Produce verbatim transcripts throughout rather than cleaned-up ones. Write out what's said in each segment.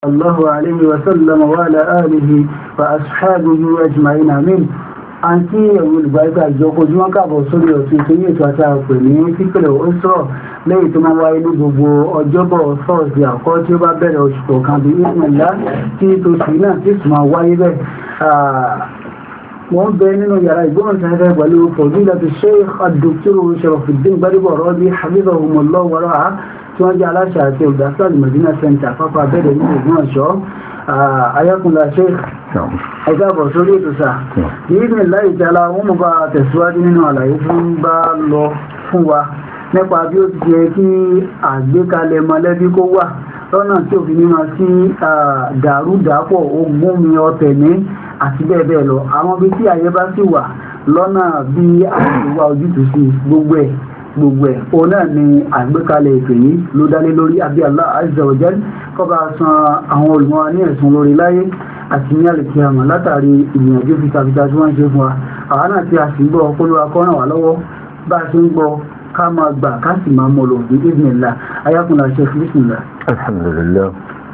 الله عليه وسلم وعلى آله وأصحابه أجمعين آمين. àǹtí ẹ̀wọ̀n olùgbàgbà ìjọkọ̀ ojúmọ́ káàbọ̀ sórí ọ̀tún ìtòyí ètò àti àpè ní pípẹ̀lẹ̀ ó sọ̀rọ̀ lẹ́yìn tó máa wáyé ní gbogbo ọjọ́bọ̀ sọ́ọ̀sì àkọ́ tí ó bá bẹ̀rẹ̀ oṣù kọ̀ọ̀kan bí ìpínlẹ̀ tí tòṣù náà sì tún máa wáyé bẹ́ẹ̀. wọ́n bẹ nínú yàrá ìgbóhùnsáfẹ́ pẹ̀lú fadilatu Sheikh Dr. Sharafuddin Gbadebo Rabi hafizahumullah wa ra'ah tí wọ́n jẹ́ aláṣẹ àti olùdásílẹ̀ Medina Center pápá abẹ́rẹ́ ní Ògbómọ̀ṣọ́. ayakunla Sheikh ẹgbẹ́ àbọ̀ sórí ètò sáà yìí ní láì jẹ́la wọ́n mọ̀ bá tẹ̀síwájú nínú àlàyé tí ń bá lọ fún wa nípa bí ó ti yẹ kí àgbékalẹ̀ mọ̀lẹ́bí kó wà lọ́nà tí òfin ní máa sí dàrúdàpọ̀ ogún mi ọ̀tẹ̀ ní àti bẹ́ẹ̀ bẹ́ẹ̀ lọ àwọn ibi tí àyè bá sì wà lọ́nà bí àìwá ojútùú sí gbogbo ẹ̀ gbogbo ẹ̀ òun náà ni àgbékalẹ̀ ètò yìí ló dálé lórí àbí Allah azza wa jal kó bá san àwọn olùmọ̀ ní ẹ̀sùn lórí láyé àti ní àlèkí àmọ́ látàrí ìgbìyànjú fitafita tí wọ́n ń ṣe fún wa àwọn náà tí a sì ń gbọ́ ọpọlọ akọ́ràn wà lọ́wọ́ bá a ṣe ń gbọ́ ká máa gbà ká sì máa mọ̀ lò ní bismillah ayakunla Sheikh bismillah. alhamdulillah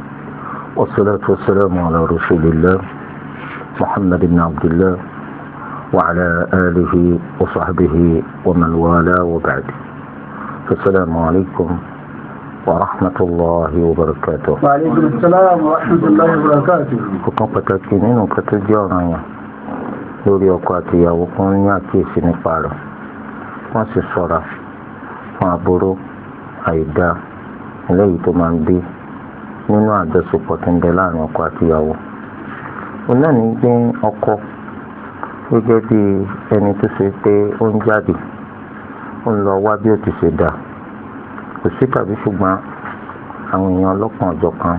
wassalatu wassalamu ala rasulillah muhammad ibn abdullah wa ala alihi wa sahbihi wa man wala wa ba'd. assalamu alaikum wa rahmatullahi wa barakatuh. Wa alaykum assalam wa rahmatullahi wa barakatuh. Ọ̀kan pàtàkì nínú nǹkan tó jẹ́ ọ̀ràn yẹn lórí ọkọ àti ìyàwó kan ní àkíyèsí nípa rẹ̀ wọ́n sì ṣọ́ra fún aburú àìdá eléyìí tó máa ń bí nínú àjọṣepọ̀ tó ń bẹ láàrin ọkọ àti ìyàwó. òun náà ní gbé ọkọ gẹ́gẹ́ bí ẹni tó ṣe pé ó ń jáde ó ń lọ wá bí ó ti ṣe dáa kò sí tàbí ṣùgbọ́n àwọn èèyàn ọlọ́kan ọ̀jọ̀ kan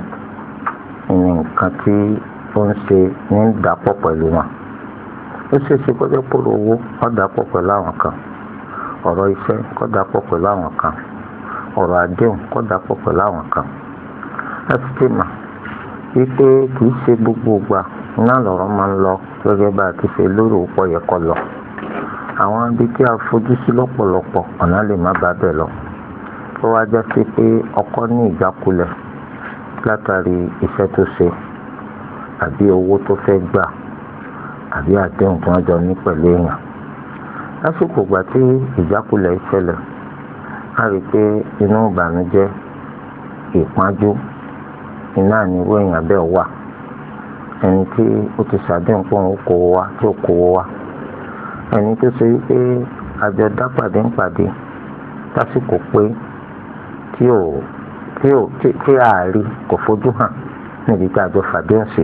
ní nǹkan tí ó ń ṣe ní dàpọ̀ pẹ̀lú wọn ó ṣe é ṣe kọjá pòrò owó kó dàpọ̀ pẹ̀lú àwọn kan ọ̀rọ̀ iṣẹ́ kó dàpọ̀ pẹ̀lú àwọn kan ọ̀rọ̀ àdéhùn kó dàpọ̀ pẹ̀lú àwọn kan láti tè mà wípé kì í ṣe gbogbo ìgbà iná lọ̀rọ̀ máa ń lọ gẹ́gẹ́ bá a ti ṣe lórí òpó yẹ kó lọ àwọn ibi tí a fojú sí lọ́pọ̀lọpọ̀ ọ̀nà lè má bàa bẹ̀ lọ tó wá jẹ́ sí pé ọkọ ní ìjákulẹ̀ látàrí iṣẹ́ tó ṣe àbí owó tó fẹ́ gbà àbí àdéhùn tí wọ́n jọ ní pẹ̀lú èèyàn lásìkò ìgbà tí ìjákulẹ̀ ìṣẹ̀lẹ̀ a rí pé inú ìbànújẹ́ ìpọ́njú iná ìníwó èèyàn bẹ́ẹ̀ wà ẹni tí ó ti ṣàdéhùn pé òun kò wá tí ò kò wá ẹni tó ṣe wípé àjọ dápàdé ń pàdé lásìkò pé tí ò tí ò tí ààrí kò fojú hàn níbi tí àjọ fàdéhùn sí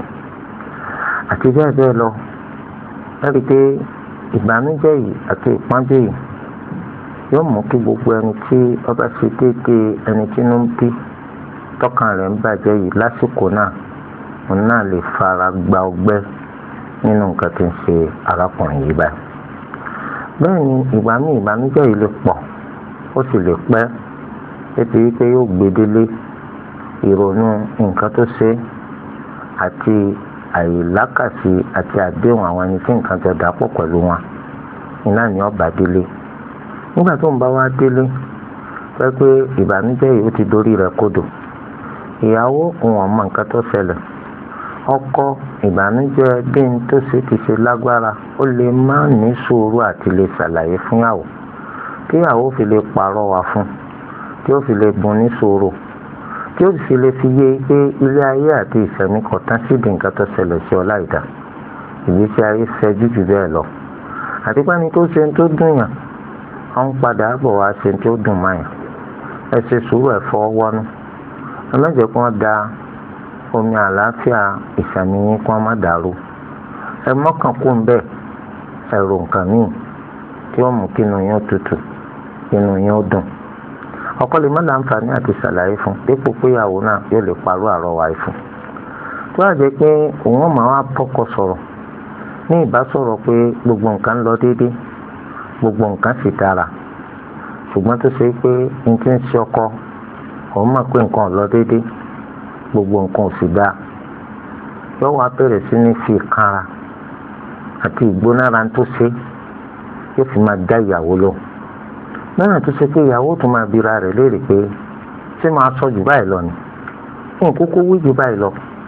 àti bẹ́ẹ̀ bẹ́ẹ̀ lọ lórí pé ìbànújẹ́ yìí àti ìpọ́njú yìí yóò mú kí gbogbo ẹni tí ọba ṣe déédéé ẹni tí inú ń bí tọkàn rẹ̀ ń bàjẹ́ yìí lásìkò náà òun náà lè fara gba ọgbẹ́ nínú nǹkan tí ń ṣe arákùnrin yìí báyìí. bẹ́ẹ̀ ni ìgbà míì ìbànújẹ́ yìí lè pọ̀ ó sì lè pẹ́ ètò yìí pé yóò gbedele ìrònú nǹkan tó ṣe àti àìlákàsí àti àdéhùn àwọn ẹni tí nǹkan jọ dàpọ̀ pẹ̀lú wọn iná ni ọba délé nígbà tó ń bá wá délé pé pé ìbànújẹ́ yìí ó ti dorí rẹ̀ kodò ìyàwó òun ọmọ nǹkan tó ṣẹlẹ̀ ọkọ ìbànújẹ́ bí n tó ṣe ti ṣe lágbára ó lè má ní sùúrù àti lè ṣàlàyé fún yàwó kí yàwó fi lè pàrọwà fún tí ó fi lè bùn ní sùúrù tí ó sì lè fi yé pé ilé ayé àti ìṣẹ̀mí kan tán síbi nǹkan tó ṣẹlẹ̀ sí ọ láìda ìgbésí ayé fẹjú jù bẹ́ẹ̀ lọ àti pé ní tó ṣe tó dùn yàn ó ń padà bọ̀ wá ṣe tó dùn máa yàn ẹ ṣe sùúrù ẹ fọwọ́ wọnú ẹ má jẹ́ kí wọ́n da omi àlàáfíà ìṣẹ̀mí yín kí wọ́n má dàrú ẹ mọ́kàn kú ń bẹ́ẹ̀ ẹ rò nǹkan míì tí ó mú kínú yín ó tutù kínú yín ó dùn ọkọ lè má láǹfààní àti ṣàlàyé fún dípò pé ìyàwó náà yóò lè parọ́ àrọwà ìfún tó wà jẹ́ pé òun máa wá bọ́kọ sọ̀rọ̀ ní ìbásọ̀rọ̀ pé gbogbo nǹkan ń lọ déédéé gbogbo nǹkan sì dára ṣùgbọ́n tó ṣe pé n ti ń ṣe ọkọ òun mọ̀ pé nǹkan ò lọ déédéé gbogbo nǹkan ò sì dáa yóò wá bẹ̀rẹ̀ sí ní fi kanra àti ìgbónára tó ṣe yóò fi máa dá ìyàwó lọ lọ́nà tó ṣe pé ìyàwó tó máa bira rẹ̀ léèrè pé ṣé máa sọ jù báyìí lọ ni fún kókó wí jù báyìí lọ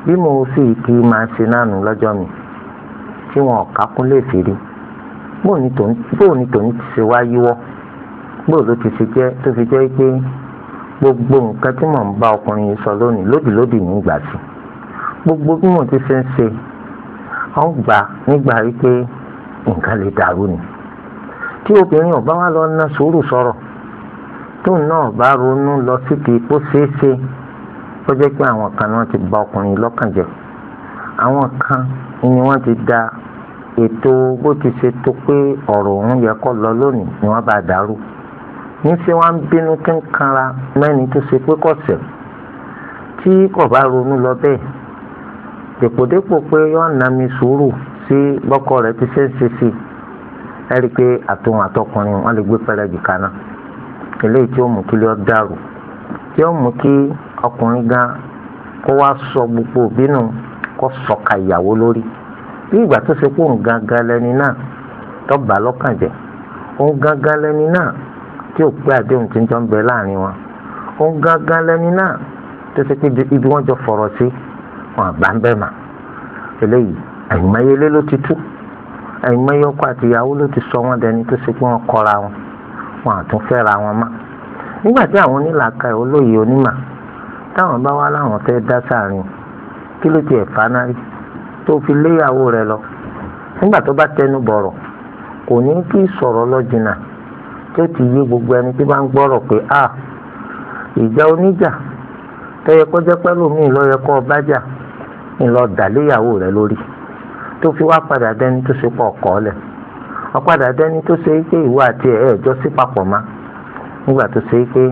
bí mo sì kí máa ṣe nánu lọ́jọ́ mi tí wọn ò kákún lè fi rí bóò ní tòun ti ṣe wá yíwọ́ bóò ló ti ṣe jẹ́ tó fi jẹ́ pé gbogbo nǹkan tí mò ń bá ọkùnrin yìí sọ lónìí lódìlódì nígbà tí gbogbo bí mo ti ṣe ń ṣe ọ̀ ń gbà nígbà wípé nǹkan lè dàrú ni tí obìnrin ọba wa lọ ná sùúrù sọ̀rọ̀ tóun náà bá ronú lọ síbi kó ṣeé ṣe ó jẹ́ pé àwọn kan náà ti bà ọkùnrin lọ́kàn jẹ́ àwọn kan ni wọ́n ti da ètò bó ti ṣe tó pé ọ̀rọ̀ òun yẹ kó lọ lónìí ni wọ́n bá dàrú níṣẹ́ wọ́n ń bínú tí ń kanra mẹ́ni tó ṣe pé kọ̀sẹ̀ tí kò bá ronú lọ bẹ́ẹ̀ dèpòdépò pé yóò ná mi sùúrù sí bọ́kọ rẹ̀ ti ṣe ń ṣe sí i ẹ rí i pé àtòun àtọkùnrin wọn lè gbé pẹrẹgì kaná eléyìí tí ó mú kí lè ọ dàrú tí ó mú kí ọkùnrin gan kó wá sọ gbogbo òbínú kó sọ̀ka ìyàwó lórí bí ìgbà tó ṣe pé òun gangan lẹni náà tó bà lọ́kàn jẹ́ òun gangan lẹni náà tí ò pé àdéhùn tí ń jọ ń bẹ láàrin wọn òun gangan lẹni náà tó ṣe pé ibi wọn jọ fọ̀rọ̀ sí wọn àgbà ń bẹ̀ mà eléyìí àyìnmáyélé ló ti tú àyìnmáyé ọkọ àti ìyàwó ló ti sọ wọn dẹni tó ṣe pé wọn kọra wọn wọn àtún fẹ́ra wọn mọ́ nígbà tí àwọn onílàákà olóyè onímà táwọn bá wá láwọn fẹ́ dá sáàrin kí ló ti ẹ̀fà náà rí tó fi léyàwó rẹ̀ lọ nígbà tó bá tẹnu bọ̀rọ̀ kò ní kí sọ̀rọ̀ lọ jìnnà tó ti yé gbogbo ẹni tí bá ń gbọ́rọ̀ pé a ìjà oníjà tó yẹ kó jẹ́ pẹ́lú mi ló yẹ kó bá jà ńlọ dà léyàwó rẹ̀ lórí tó fi wá padà dẹni tó ṣe pọ̀ ọkọ̀ ọ̀lẹ̀ ọ̀padà dẹni tó ṣe pé ìwọ àti ẹ̀ ẹ̀jọ́ sí papọ̀ má nígbà tó ṣe pé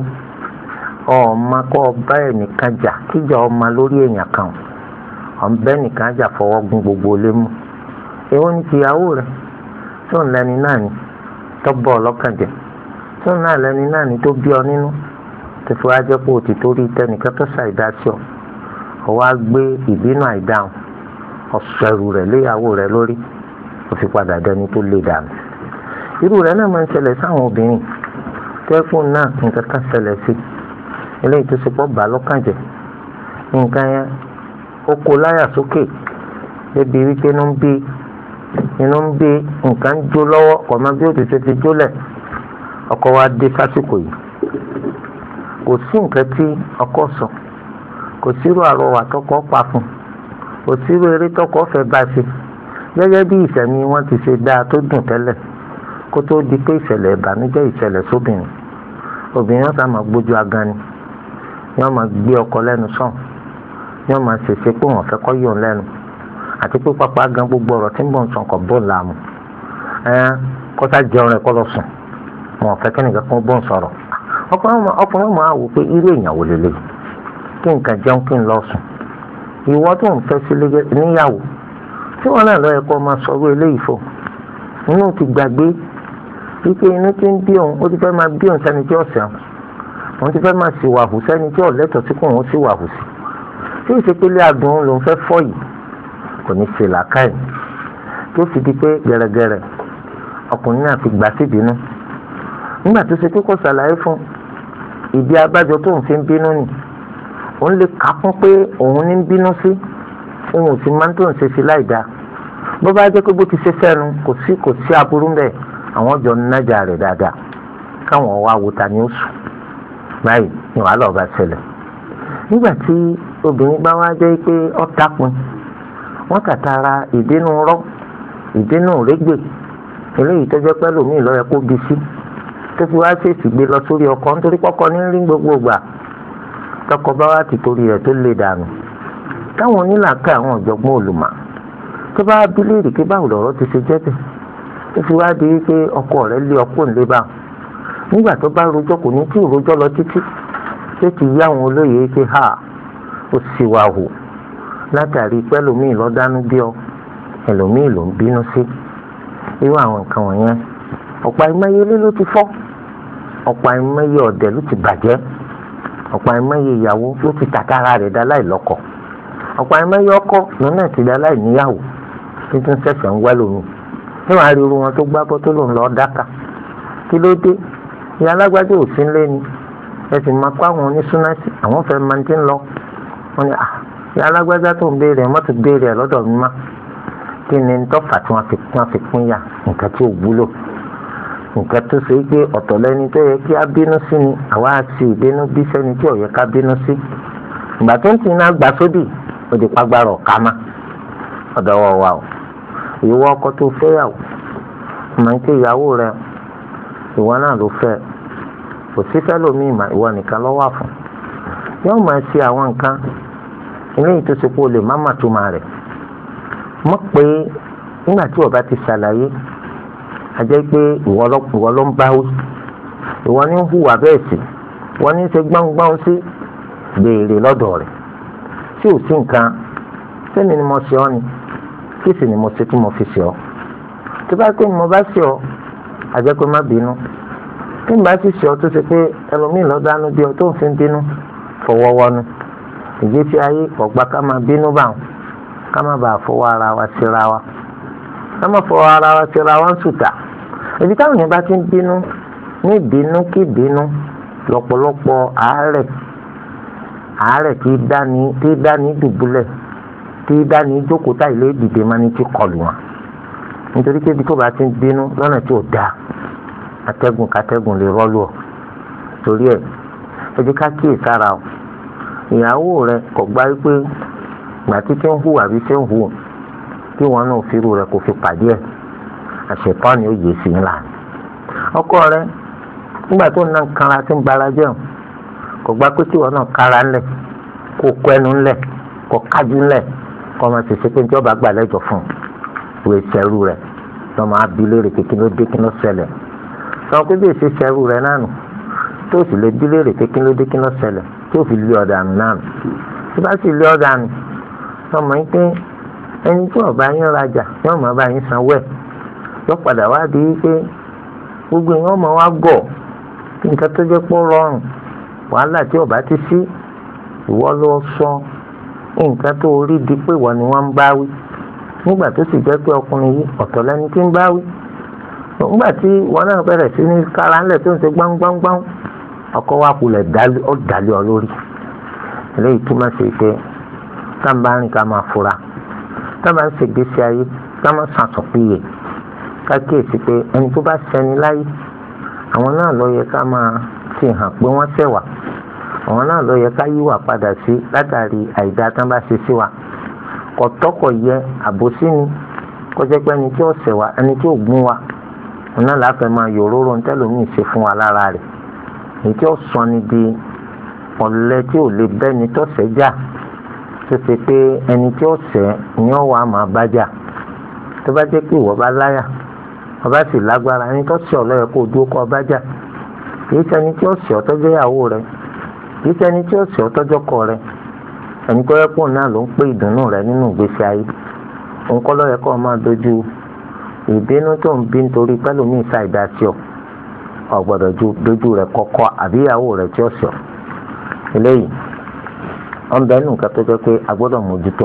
ọmọ kọ́ ọba ẹnìkan jà kíjà ọmọ lórí èèyàn kan ọ̀nbẹ nìkan jà fọwọ́ gún gbogbo lé mú èwo ni tìyàwó rẹ̀ tó ń lẹni náà ni tó bọ́ ọlọ́kàn jẹ́ tó ń náà lẹni náà ni tó bí ọ nínú tó fi wá jẹ́ pé òtí tó rí tẹnìkan tó ṣàìdá sí ọ ọ wá gbé ìbínú àìdáhùn ọ̀sẹ̀rù rẹ̀ léyàwó rẹ̀ lórí ó fi padà dẹni tó lè dànù irú rẹ̀ náà máa ń ṣẹlẹ̀ sáwọn obìnrin tẹ́kùn náà nǹkan kan ṣẹlẹ̀ sí eléyìí tó ṣe pọ̀ bà lọ́kàn jẹ́ nǹkan yẹn ó kó láyà sókè débi wípé inú ń bí inú ń bí nǹkan ń jó lọ́wọ́ ọ̀mọ bí ó ti ṣe ti jólẹ̀ ọkọ wa dé sásìkò yìí kò sí nǹkan tí ọkọ sọ kò sírò àrọwà tọkọ pa fún kò sírò eré tọkọ fẹ́ bá ṣe gẹ́gẹ́ bí ìṣẹ̀mí wọn ti ṣe dáa tó dùn tẹ́lẹ̀ kó tó di pé ìṣẹ̀lẹ̀ ìbànújẹ́ ìṣẹ̀lẹ̀ sóbìnrin obìnrin ọ̀sán máa gbójú agan ni wọ́n máa gbé ọkọ lẹ́nu sàn wọ́n máa ṣèṣe pé wọ́n fẹ́ kọ́ yọ̀ lẹ́nu àti pé pápá gan gbogbo ọ̀rọ̀ tí ń bọ̀ ń sàn kọ̀ bọ̀ làmù ẹ̀ kọ́sá jẹun rẹ̀ kọ́ lọ sùn wọn fẹ́ kẹ́nìkan kan bọ̀ ń sọ̀rọ̀ ọkùnrin máa wò pé irú èèyàn wò lélẹ̀ kí nǹkan jẹun kí n lọ sùn ìwọ tó ń fẹ́ sílé níyàwó tí wọ́n náà lọ ẹ̀kọ́ máa sọ̀rọ̀ eléyìí fò inú ti gbàgbé wípé inú tí ń bí òun ó ti fẹ́ máa bí òun sẹ́ni tí ọ̀sẹ̀ òun ti fẹ́ máa sì wàhù sẹ́ni tí ọ̀lẹ́tọ̀ tí kò òun sì wàhù sí tí ìṣepele àdùn lòun fẹ́ fọ́ yìí kò ní ṣe làákàyè tó fi di pé gẹ̀rẹ́gẹ̀rẹ́ ọkùnrin náà fi gbà síbínú nígbà tó ṣe pé kò ṣàlàyé fún ìdí abájọ tó ń fi ń bínú nì òun lè kà fún pé òun ní ń bínú sí òun ò sì máa ń tó ń ṣe sí láì dáa bó bá jẹ́ pé bó ti ṣe fẹ́nu kò sí kò sí aburú ń bẹ̀ àwọn jọ ń nájà rẹ̀ dáadáa káwọn wá wo ta ni ó sùn báyìí ni wàhálà ọba ṣẹlẹ̀ nígbà tí obìnrin bá wá jẹ́ pé ó dákun wọ́n kàtàrà ìdínú rọ́ ìdínú régbè eléyìí tó jẹ́ pẹ́ lòmíì lọ́yẹ kó bí sí tó fi wá ṣèṣì gbé lọ sórí ọkọ nítorí pọ́kọ ní rí gbogbo gbà tọkọ bá wá ti torí rẹ̀ tó lè dànù táwọn onílàákà àwọn ọ̀jọ̀gbọ́n olùmọ̀ tó bá bí léèrè pé báwo lọ̀rọ̀ ti ṣe jẹ́ bẹ̀ tó fi wá di pé ọkọ rẹ̀ lé ọkọ ńlé bá nígbà tó bá rojọ́ kò ní tí ìrojọ́ lọ títí tó ti yá àwọn olóyè pé ha ó sì wà hù látàrí pẹ́lòmíì lọ dánú bí ọ ẹlòmíì ló ń bínú sí irú àwọn nǹkan wọ̀nyẹn ọ̀pọ̀ àìmọye ilé ló ti fọ́ ọ̀pọ̀ àìmọye ọ̀dẹ̀ ló ti bàjẹ́ ọ̀pọ̀ àìmọye ìyàwó ló ti tàkàrà rẹ̀ dá láì lọ́kọ ọ̀pọ̀ àìmọye ọkọ lọ́nà ti dá láì níyàwó títún ṣẹ̀ṣẹ̀ ń wá lómi níwọ̀n àríwú wọn tó gbábọ́ tó lòun lọ́ọ́ dáká kí ló dé ìyá alágbájá ò sí ńlé ni ẹ sì máa kó àwọn onísúnásì àwọn fẹ́ máa ti ń lọ wọn ni ìyá alágbájá tó ń béèrè mọ́tò béèrè lọ́dọ̀ mi má kí ni tọ́fà tí wọ́n fi wọ́n fi pín yà nǹkan tí ò wúlò nǹkan tó ṣe pé ọ̀tọ̀ lẹ́ni tó yẹ kí á bínú sí ni àwa àti ìbínú bí sẹ́ni tí ò yẹ ká bínú sí ìgbà tó ń tì náà gbà sódì ó di pàgbára ọ̀ká má ọ̀dọ̀ wọ̀ wà o ìwọ ọkọ tó fẹ́yàwó mọ̀ ní pé ìyàwó rẹ ìwọ náà ló fẹ́ kò sí fẹ́lòmíì mà ìwọ nìkan ló wà fún yóò máa ṣe àwọn nǹkan eléyìí tó ṣe pé o lè má mà tó máa rẹ̀ mọ̀ pé nígbà tí ọba ti ṣàlàyé àjẹ́ pé ìwọ ló ń báwí ìwọ ní ń hùwà bẹ́ẹ̀ sí ìwọ ní ń ṣe gbọ́ngbọ́n sí béèrè lọ́dọ̀ rẹ̀ tí ò sí nǹkan sẹ́ni ni mo ṣe ọ́ ni kí sì ni mo ṣe tí mo fi ṣe ọ́ tó bá pé mo bá ṣe ọ́ àjẹ́ pé má bínú tí n bá sì ṣe ọ́ tó ṣe pé ẹlòmíì lọ́ dánú bí ọ tó ń fi bínú fọwọ́ wọnú ìgbésí ayé ọ̀gbá ká máa bínú bá wọn ká má bàa fọwọ́ ara wa síra wa ká má fọwọ́ ara wa síra wa ń sùtà ibi táwọn yẹn bá ti ń bínú ní ìbínú kí ìbínú lọ́pọ̀lọpọ̀ àárẹ̀ àárẹ̀ tí dání tí dání dùbúlẹ̀ tí dání jókòó tá ilé ìdìde máa ní ti kọlù wọn nítorí pé ibi tó bá ti ń bínú lọ́nà tí ò dáa atẹ́gùn kátẹ́gùn lè rọ́lù ọ́ torí ẹ̀ ẹ jẹ́ ká kíyè sára o ìyàwó rẹ kò gbá wípé ìgbà tí tí ń hùwà bí tí ń hù kí wọn náà fírù rẹ kò fi pàdé ẹ̀ àṣetán ni ó yè sí ńlá ọkọ rẹ nígbà tó ń ná kanra tí ń bara jẹun kò gbá pé tí wọn náà kára ńlẹ̀ kó kọ ẹnu ńlẹ̀ kó kájú ńlẹ̀ kó máa ṣèṣe pé níjọba gbà lẹ́jọ́ fún ìwé ìṣẹ́rù rẹ lọ́ máa bí léèrè pé kí ló dé kí ló ṣẹlẹ̀ sọ pé bí èsì ìṣẹ́rù rẹ náà nù tó sì lè bí léèrè pé kí ló dé kí ló ṣẹlẹ̀ tí ó fi lé ọ̀dànù náà nù tí bá sì lé ọ̀dànù sọmọ yín pé ẹni tí ọba yín rajà yóò máa bá yín sanwó ẹ̀ yóò padà wá di pé gbogbo èèyàn máa wá gọ̀ kí nǹkan tó jẹ́ pọ́ rọrùn wàhálà tí ọba ti sí ìwọ ló sọ nǹkan tó rí di pé ìwọ ni wọ́n ń bá wí nígbà tó sì jẹ́ pé ọkùnrin yìí ọ̀tọ̀ lẹ́ni tí ń bá wí nígbà tí wọn náà bẹ̀rẹ̀ sí ní kára ńlẹ̀ tó ń ṣe gbáǹgbáǹgbáǹ ọkọ wa kulẹ̀ ó dàlẹ́ ọ lórí eléyìí túmọ̀ sí pé táǹbà rìn ká máa fura táǹbà ń ṣègbésí ayé ká máa ṣàtọ̀pìyè ká kíyèsí pé ẹni tó bá ṣẹni láyé àwọn náà ló yẹ ká máa fi hàn pé wọ́n ṣẹ̀ wá àwọn náà ló yẹ ká yíwà padà sí látàrí àìdá tán bá ṣe sí wa kọ̀tọ́kọ̀ yẹ àbòsí ni kó jẹ́ pé ẹni tí ó ṣẹ̀ wá ẹni tí ó gún wa òun náà láfẹ́ máa yòróró ń tẹ́lómi ṣe fún wa lára rẹ̀ èyí tí ó sọ ni di ọ̀lẹ tí ò lè bẹ́ni tó ṣẹ̀ jà tó ṣe pé ẹni tí ó ṣẹ̀ ni ó wà máa bá jà tó bá jẹ́ pé ìwọ bá láyà ọba sì lágbára ẹni tó ṣẹ̀ ọlọ́yẹ kó dúró kọ́ ọba jà kìí ṣẹni tí ó ṣẹ̀ ọ́ tọ́jọ́ ìyàwó rẹ kìí ṣẹni tí ó ṣẹ̀ ọ́ tọ́jọ́ kọ rẹ ẹni tó yẹ kó náà ló ń pé ìdùnnú rẹ nínú ìgbésí ayé òun kọ́ lọ́yẹ kó máa dojú ìbínú tó ń bí nítorí pẹ́lúmíì ṣàìdá sí ọ ọ̀gbọ́dọ̀ dojú rẹ̀ kọ́kọ́ àbí ìyàwó rẹ̀ tí ó sọ eléyìí wọ́n bẹ nínú nǹkan tó jẹ́ pé a gbọ́dọ̀ mójútó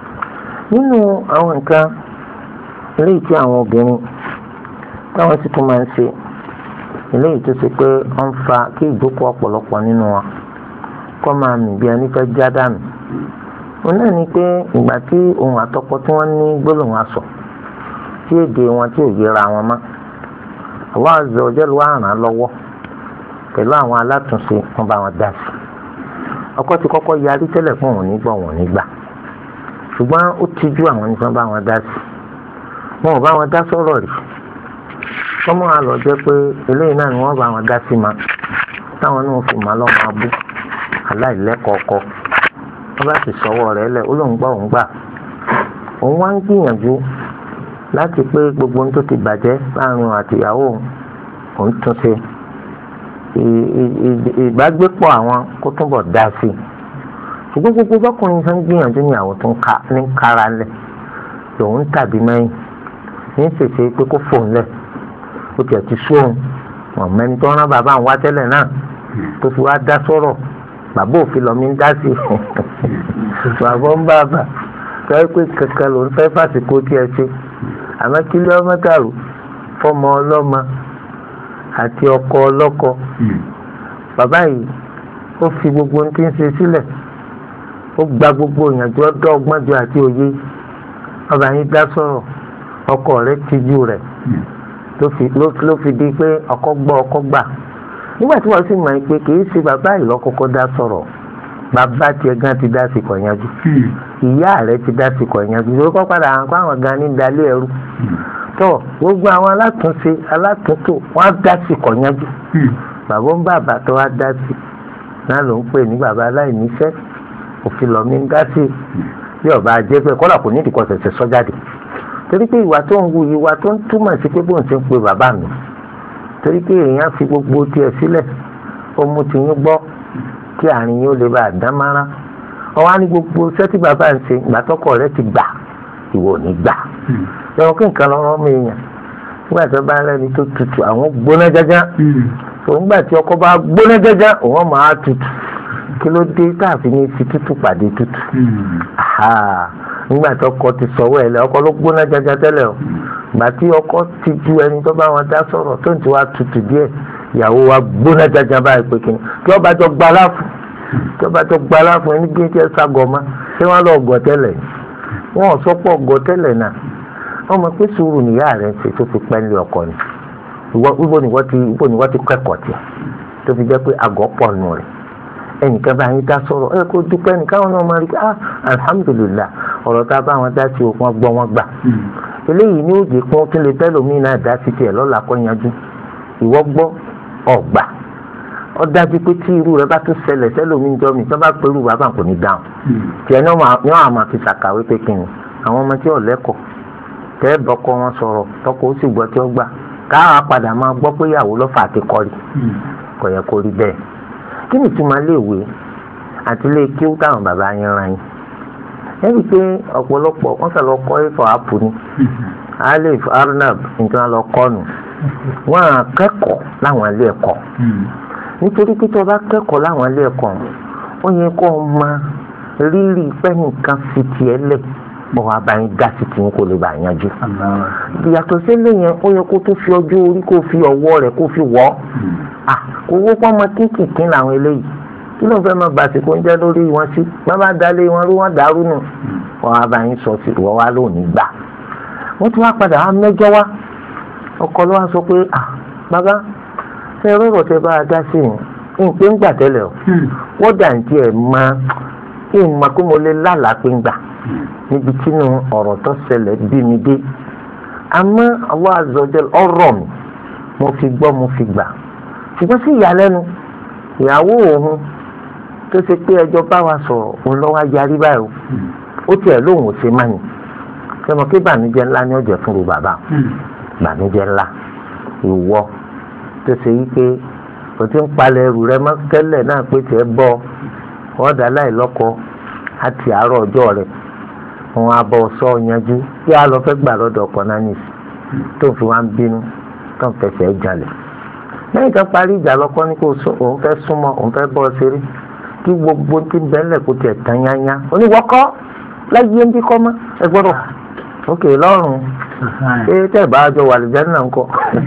nínú àwọn nǹkan eléyìí tí àwọn obìnrin táwọn sì tún máa ń ṣe eléyìí tó ṣe pé wọ́n ń fa kí ìjókòó ọ̀pọ̀lọpọ̀ nínú wọn kọ́ máa mì bí ẹni fẹ́ já dànù òun náà ni pé ìgbà tí ohun àtọkọ tí wọ́n ní gbólóhùn aṣọ tí èdè wọn tí ò yẹra wọn mọ́ Allah azza wa jalla wá ràn án lọ́wọ́ pẹ̀lú àwọn alátúnṣe wọn bá wọn dá sí ọkọ ti kọ́kọ́ yarí tẹ́lẹ̀ fún òun nígbà òun nígbà ṣùgbọ́n ó tijú àwọn ní wọn bá wọn dá sí wọn ò bá wọn dá sọ̀rọ̀ rí sọmọ àlọ́ jẹ́ pé eléyìí náà ni wọ́n bá wọn dá sí ma táwọn náà fi máa lọ́ọ́ máa bú aláìlẹ́kọ̀ọ́kọ́ wọ́n bá sì sọ́wọ́ rẹ̀ lẹ̀ ó lóun gbọ́ òun gbà òun wá ń gbìyànjú láti pé gbogbo ohun tó ti bàjẹ́ láàrin òun àti ìyàwó òun tún ṣe ìbágbépọ̀ àwọn kó túnbọ̀ dá sí i ṣùgbọ́n gbogbo bọ́kùnrin tó ń gbìyànjú ní àwọn tó ń kára lẹ̀ lòun tàbí mẹ́yìn ní ṣèṣe pé kó fòun lẹ̀ ó tiẹ̀ ti sú òun wọn mẹ́ni tó rán bàbá àwọn wá tẹ́lẹ̀ náà tó fi wá dá sọ̀rọ̀ bàbá òfin lọ́mí ń dá sí i bàbá ń bàbà tó yẹ pé kankan lòun fẹ́ fàsìkò tí ẹ ṣe àmọ́ kí ló ọmọ dàrú fọmọ ọlọ́mọ àti ọkọ ọlọ́kọ bàbá yìí ó fi gbogbo ohun tí ń ṣe sílẹ̀ ó gba gbogbo ìyànjú ọ̀dọ́ ọgbọ́njọ àti òye ọba yín dá sọ̀rọ̀ ọkọ rẹ̀ tijú rẹ̀ ló fi di pé ọkọ gbọ́ ọkọ gbà nígbà tí wọ́n sì mọ̀ pé kì í ṣe bàbá yìí lọ́kọ́kọ́ dá sọ̀rọ̀ bàbá tiẹ̀ gan ti dá sí kọ̀yanjú ìyá rẹ̀ ti dá sí kọ̀yanjú ló kọ́ padà hàn pé àwọn gan ní dalé ẹrú tó gbogbo àwọn alátúnṣe alátúntò wọ́n á dá sí kọ̀yanjú bàbá ń bàbá tó wá dá sí náà ló ń pè ní bàbá aláìníṣẹ́ òfin lọ́mí ń dá sí bí ọba ajẹ́ pé kọ́lá kò ní ìdíkọ̀ ṣẹ̀ṣẹ̀ sọ jáde torí pé ìwà tó ń hu ìwà tó ń túmọ̀ sí pé bóun ti ń pe bàbá mi torí pé èèyàn fi gbogbo tiẹ̀ sílẹ̀ ó mú ti yín gbọ́ kí àárín yín ó lè bá a dán mọ́rán ọwọ́ á ní gbogbo iṣẹ́ tí bàbá ń ṣe ìgbà tọkọ rẹ ti gbà ìwọ ò ní gbà ẹ̀wọ̀n kí nǹkan lọ́rọ́ mi yàn nígbà tí wọ́n bá rẹ́ni tó tutù àwọn gbóná jájá òun gbà tí ọkọ bá gbóná jájá òun máa tutù kí ló dé káàfin ní fi tútù pàdé tútù nígbà tí ọkọ ti sọ̀wọ́ ẹ̀ lẹ́ ọkọ ló gbóná jájá tẹ́lẹ̀ o gbà tí ọkọ ti ju ẹni tó bá wọn dá sọ̀rọ̀ tó ń ti wá tutù díẹ̀ ìyàwó wa gbóná jájá báyìí pé kí ni kí ọba jọ gba láàfù kí ọba jọ gba láàfù ẹni bí ẹ ságọ ma ṣé wọn lọ gọ tẹ́lẹ̀ wọn ò sọpọ gọ tẹ́lẹ̀ náà wọn mọ pé sùúrù nìyá rẹ ṣe tó fi pẹ́ńlẹ̀ ọkọ ni ibo ni wọ́n ti ibo ni wọ́n ti kẹ́kọ̀ọ́ tiẹ̀ tó fi jẹ́ pé àgọ́ pọ̀ nù rẹ̀ ẹnìkan bá yín dá sọ̀rọ̀ ẹ kó dúpẹ́ nìkan wọn náà máa rí i ah alhamdulillah ọ̀rọ̀ tá a bá wọn dá sí o wọn gbọ́ wọn gbà eléyìí ní òjì pọ́n kí lè bẹ́ẹ̀ lómi náà dá sí tiẹ̀ lọ́la kọ́ yanjú ìwọ gbọ́ ọ̀gbà ó dájú pé tí irú rẹ bá tún ṣẹlẹ̀ sẹ́lómi jọ mi tí wọ́n bá pẹ̀lú bàbá kò ní dáhùn tiẹ̀ ní wọ́n àmà fi ṣàkàwé pé kí ni àwọn ọmọ tí ò lẹ́kọ̀ọ́ tẹ́ bọ́kọ́ wọn sọ̀rọ̀ tọkọ ó sì gbọ́ tí ó gbà káà padà máa gbọ́ pé ìyàwó lọ́fà àti kọ́rí kò yẹ kó rí bẹ́ẹ̀ kí ni tí máa léèwé àti lè kí ó táwọn bàbá yẹn ra yín ẹbí pé ọ̀pọ̀lọpọ̀ wọ́n fẹ́ lọ kọ́ ẹ̀fọ́ àpò ni alif arnab nǹkan lọ kọ́ nù wọ́n á kẹ́kọ̀ọ́ láwọn ilé ẹ̀kọ́ nítorí pé tó bá kẹ́kọ̀ọ́ láwọn ilé ẹ̀kọ́ ó yẹ kó o máa rírì pẹ́ nìkan fi tiẹ̀ lẹ̀ bọ́ wá bá yín dá sí tí kò lè bá yanjú ìyàtọ̀ sílẹ̀ yẹn ó yẹ kó tó fi ọjọ́ orí kó fi ọwọ́ rẹ̀ kó fi wọ́ kó wó pọ́nmọ kínkìnkín làwọn eléyìí kí ló ń fẹ́ máa bàtì kó ń jẹ́ lórí wọn sí wọ́n bá dalé wọn rú wọn dàrú nù wọ́n wá bá yín sọ sí ìwọ́ wá lónìí gbà wọ́n tún wá padà wá mẹ́jọ wá ọkọ ló wá sọ pé ah bàbá ṣe rọrọ̀ tẹ bá a dá sí i ń pé ń gbà tẹ́lẹ̀ o wọ́n dà ń tiẹ̀ máa kí n máa kó mo lè lálàá pé ń gbà níbi tínú ọ̀rọ̀ tó ṣẹlẹ̀ bí mi dé àmọ́ Allah azza wa jalla ọ̀rọ̀ mi mo fi gbọ́ mo fi gbà ṣùgbọ́n sí ìyàlẹ́nu ìyàwó òun tó ṣe pé ẹjọ́ bá wa sọ̀rọ̀ òun lọ́wọ́ yarí báyìí ó tiẹ̀ lóun ò ṣe máa yìn sọmọ kí bànújẹ́ ńlá ní ọjọ́ fún bàbá bànújẹ́ ńlá ìwọ tó ṣe yí pé o ti ń palẹ̀ ẹrù rẹ mọ́ tẹ́lẹ̀ náà pé tiẹ̀ bọ́ ọ̀dà láì lọ́kọ àti àárọ̀ ọjọ́ rẹ̀ wọn á bọ̀ sọ yanjú kí a lọ fẹ́ gbà lọ́dọ̀ ọkọ̀ náà nìsí tó fi wá ń bínú tó ń fẹsẹ̀ jalè lẹ́yìn tó parí ìjà lọ́kọ́ ní kó òun fẹ́ súnmọ́ òun fẹ́ bọ́ ṣeré kí gbogbo tí bẹ́ẹ̀lẹ̀ kó tiẹ̀ tán yányá oníwọ́kọ́ láyé ń bí kọ́ mọ́ ẹ gbọ́dọ̀ òkè lọ́rùn ṣé tẹ́ bá jọ wà lìjẹ́ náà ń kọ́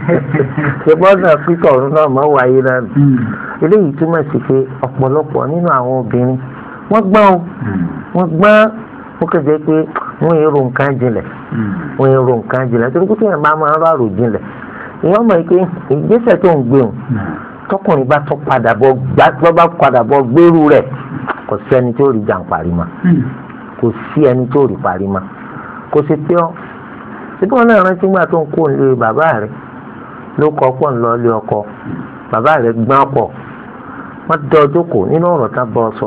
ṣe gbọ́dọ̀ pítọ̀ ọ̀run náà mọ́ wáyé náà eléyìí túmọ̀ sí pé ọ̀pọ̀lọpọ̀ nínú àwọn obìnrin wọ́n gbọ́n o wọ́n gbọ́n ó kéde pé wọ́n èrò nǹkan jinlẹ̀ wọ́n èrò nǹkan jinlẹ̀ torí pé kéèyàn máa máa ń rárò jinlẹ̀ ìwọ́n mọ̀ pé ìgbésẹ̀ tó ń gbé òun tọkùnrin bá tún padà bọ̀ gbá bá padà bọ̀ gbèrú rẹ̀ kò sí ẹni tó rí jàǹparí ma kò sí ẹni tó rí parí ma kò sí pé ọ́ síbí wọn náà rántí gbà tó ń kó lé bàbá rẹ̀ ló kọ́ pọ̀ ń lọ lé ọkọ bàbá rẹ̀ gbọ́n pọ̀ wọ́n dẹ́ ọjọ́ kò nínú ọ̀rọ̀ tá bọ́ sọ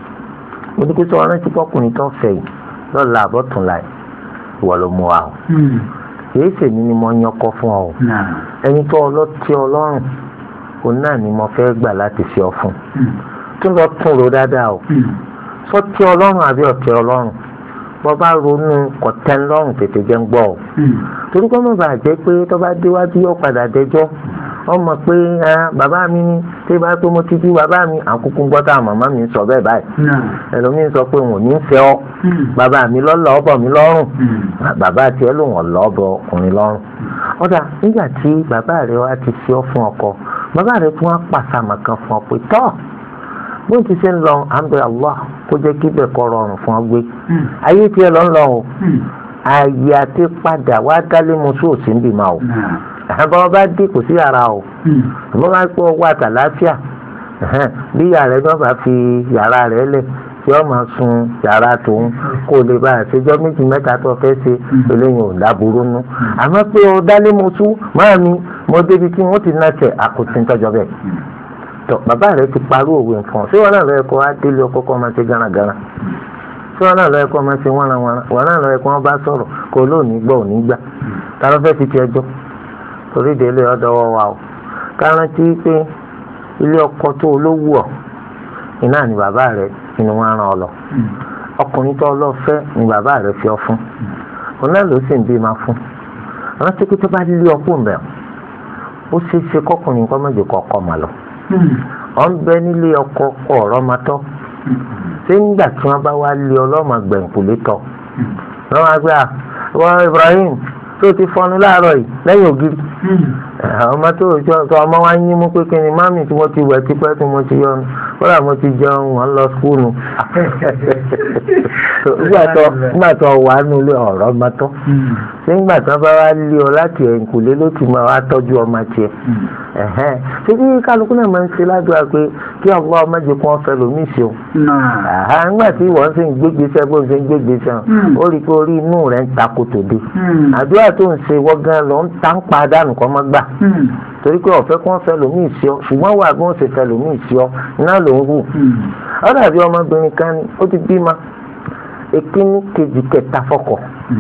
mo ní kí sọ rántí pọ́kùnrin tó fẹ̀ yìí lọ́la àbọ̀túnla ìwọ ló mú wa o kìí ṣèmi ni mo yankọ fún ọ ẹni tó ọlọ́tí ọlọ́run òun náà ni mo fẹ́ gbà láti fi ọ fún tún lọ tún ro dáadáa o sọtí ọlọ́run àbí ọ̀tí ọlọ́run bọ́ bá ronú kọ̀tẹ́nlọ́run tètè jẹ́ ń gbọ́ ọ torí kọ́ mọ̀ bàa jẹ́ pé tó bá déwájú yóò padà dẹjọ́ wọ́n mọ̀ pé bàbá mi ní tí bá pé mo ti bí bàbá mi àkókò ń gbọ́ tá màmá mi sọ bẹ́ẹ̀ báyìí ẹlòmíín sọ pé òun ò ní fẹ́ ọ bàbá mi lọ́lọ́ ọ̀bọ̀ mi lọ́rùn bàbá tiẹ̀ lòun ọ̀lọ́ ọ̀bọ̀ ọkùnrin lọ́rùn ọ̀dà nígbà tí bàbá rẹ̀ wá ti fi ọ́ fún ọkọ bàbá rẹ̀ tún wá pàṣàmọ̀ kan fún ọ pé tọ́ bó ti ṣe ń lọ à ń bẹ Allah kó jẹ́ kí bẹ́ẹ̀ kọ́ rọrùn fún ọ gbé ayé tiẹ̀ lọ ń lọ o ààyè àti padà wá dálé mu sí òsì ń bì máa o àbá ọba dé kò sí ara o àbá ọba pé ọwọ́ àtàláfíà bí yàrá rẹ náà bá fi yàrá rẹ lẹ̀ tí ọ máa sun yàrá tòun kó lè bá àṣejọ́ méjì mẹ́ta tó fẹ́ ṣe eléyìí ò dáburú nú àmọ́ pé ọ dálé mo tú máa mi mo débi tí wọ́n ti náà tẹ̀ àkótí tọ́jọ́ bẹ́ẹ̀ tọ́ bàbá rẹ ti parí òwe nǹkan ṣé wọn náà lọ ẹ̀kọ́ á délé ọkọ̀ kọ́ máa ṣe gánagánà ṣé wọn náà lọ ẹ̀kọ́ máa ṣe wọ́nrawọ́nra wọn náà lọ ẹ̀kọ́ wọn bá sọ̀rọ̀ kó lóòní gbọ́ òní gbà ta ló fẹ́ fi ti ẹjọ́ torí délé ọ̀dọ̀ wọ wa o kárántí pé ilé ọkọ tó olówó ọ iná ni bàbá rẹ ni wọn rán ọ lọ ọkùnrin tó lọ fẹ́ ni bàbá rẹ fi ọ fún òun náà ló sì ń bí ma fún rántí pé tó bá lé ọkùnrin bẹ́ẹ̀ ó ṣeé ṣe kọkùnrin kọ́ méje kọ́kọ́ mà lọ ọ ń bẹ nílé ọkọ ọ̀rọ̀ máa tọ́ ṣé nígbà tí wọ́n bá wá lé ọlọ́mọ gbẹ̀ǹkùlé tọ́ wọ́n wá gbé à wọ́n Ibrahim tó ti fọnú láàárọ̀ yìí lẹ́yìn ògiri ọmọ tó sọ ọmọ wa ń yín mú pé kí ni mami tí mo ti wẹ̀ tipẹ́ tí mo ti yọnu kódà mo ti jẹun wọn lọ skúlù nígbà tó wà nílé ọ̀rọ̀ ọmọ tó nígbà tó bá wá lé ọ láti ẹ̀yìnkùlé ló ti máa wá tọ́jú ọmọ tiẹ̀ ṣé kí kálukú náà máa ń ṣe ládùúgbà pé kí ọgbà ọmọ jẹ kó wọn fẹ́ lómi ìṣeun nígbà tí ìwọ ń sì ń gbégbèsè bó ń ṣe ń gbégbèsè ó rí i pé orí inú rẹ̀ ń takò tòde àdúrà tó ń ṣe wọ́gán lọ ń ta ń padà nǹkan mọ́ gbà torí pé ọ̀fẹ́ kí wọ́n fẹ́ lómi ìṣe ọ ṣùgbọ́n wà bí wọ́n ṣe fẹ́ lómi ìṣe ọ iná ló ń hù ọ dàbí ọmọbìnrin kan ni ó ti bímọ èkíní kejì kẹta fọkọ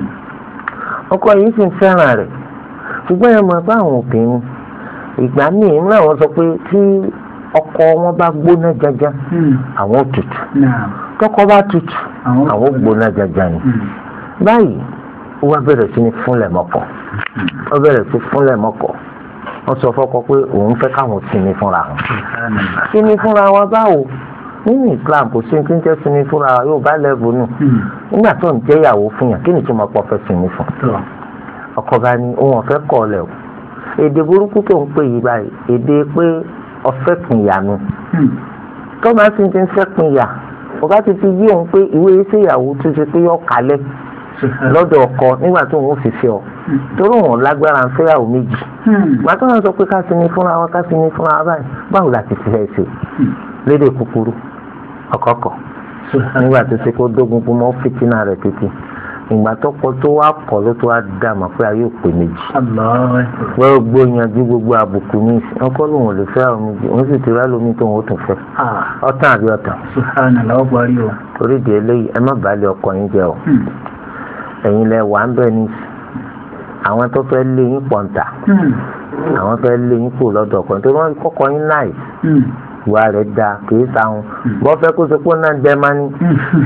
ọkọ yìí sì ń fẹ́ràn rẹ̀ ṣùgbọ́n ẹ mọ̀ bá àwọn obìnrin ìgbà míì ń láwọn sọ pé tí ọkọ wọn bá gbóná jaja àwọn tutù tọkọ bá tutù àwọn gbóná jaja ni báyìí ó wá bẹ̀rẹ̀ sí ní fúnlẹ̀ mọ́kọ ó bẹ̀rẹ̀ sí fúnlẹ̀ mọ́kọ wọ́n sọ fọ́kọ pé òun fẹ́ káwọn sinmi fúnra wọn sinmi fúnra wọn báwo nínú Islam kò sí ní kí n jẹ́ sinmi fúnra yóò bá lẹ́bù nù nígbà tó ń jẹ́ ìyàwó fún yàn kí ni tó máa pọ̀ fẹ́ sinmi fún ọkọ bá ní òun ọ̀fẹ́ kọ́ ọ lẹ̀ o èdè burúkú tó ń pè yí báyìí èdè pé ọ̀fẹ́ pìnyànú tó máa ti ti ń fẹ́ pìnyà ọ̀gá ti fi yí òun pé ìwé iṣẹ́ ìyàwó tó ṣe pé yọ kálẹ̀ lọ́dọ̀ ọkọ nígbà tó ń fi fẹ́ ọ torí wọn lágbára ń fẹ́yàwó méjì gbà tó wọn sọ pé ká sinmi fúnra wa ká sinmi fúnra wa báyìí báwo la ti fi fẹ́ ṣe lédè kúkúrú ọkọ̀ọ̀kọ̀ nígbà tó ṣe kó dógun fún mọ́ fìtínà rẹ̀ títí ìgbà tó kọ tó wá kọ ló tó wá dà mà pé ayé òpè méjì gbogbo yanjú gbogbo àbùkù mi ọkọ lòun ò lè fẹ́ àwọn méjì òun sì ti rẹ́ lómi tó òun ó tún fẹ́ ọ̀tàn àbí ọ̀tàn torí ìdí eléyìí ẹ má bàálẹ̀ ọkọ yín jẹ́ o ẹ̀yin lẹ wà ń bẹ̀ ní àwọn tó fẹ́ lé yín pọ̀ǹtà àwọn fẹ́ lé yín kúrò lọ́dọ̀ ọkọ nítorí wọ́n kọ́kọ́ yín náà ìwà rẹ̀ da kìí sáhùn bọ́ fẹ́ kó sepó náà jẹ́ máa ní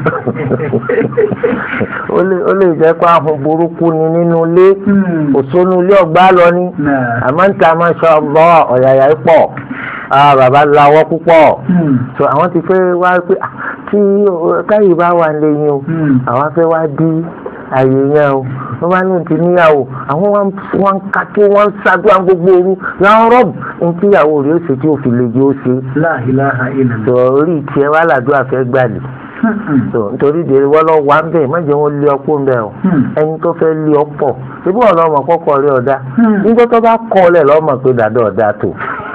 ó lè jẹ́ pé ahùn burúkú ni nínú ilé òṣónú ilé ọgbà lọ ní àmọ́ ń ta máa ṣọ ọgbọ́ ọ̀yàyà pọ̀ bàbá lawọ́ púpọ̀ so àwọn ti fẹ́ wá pé tí káyì bá wà lẹ́yìn o àwọn fẹ́ wá dí àyè yẹn o wọ́n bá ní ti níyàwó àwọn wọn ká tí wọ́n ń ṣàdúrà gbogbo ooru láwọn rọ́ọ̀bù ní tíyàwó rẹ̀ ó ṣe tí òfin lè jẹ́ ó ṣe. láàhìláhà ilẹ̀. sọ orí tiẹ̀ wá làdúrà fẹ́ gbàlè. so nítorí ìdèrè wọ́n lọ wá ń bẹ̀ má jẹ́ wọ́n lé ọpọ́ ń bẹ̀ o ẹni tó fẹ́ lé ọpọ̀ síbí wọn lọ́mọ kọ́kọ́ rí ọ̀dà nígbà tó bá kọ́ ọ lẹ̀ lọ́mọ pé dàdọ̀ ọ̀dà tó.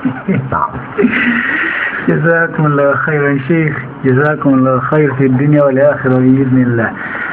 jazakumullahu khairan sheikh jazakumullahu khair fi dunya wal akhirah bi idhnillah.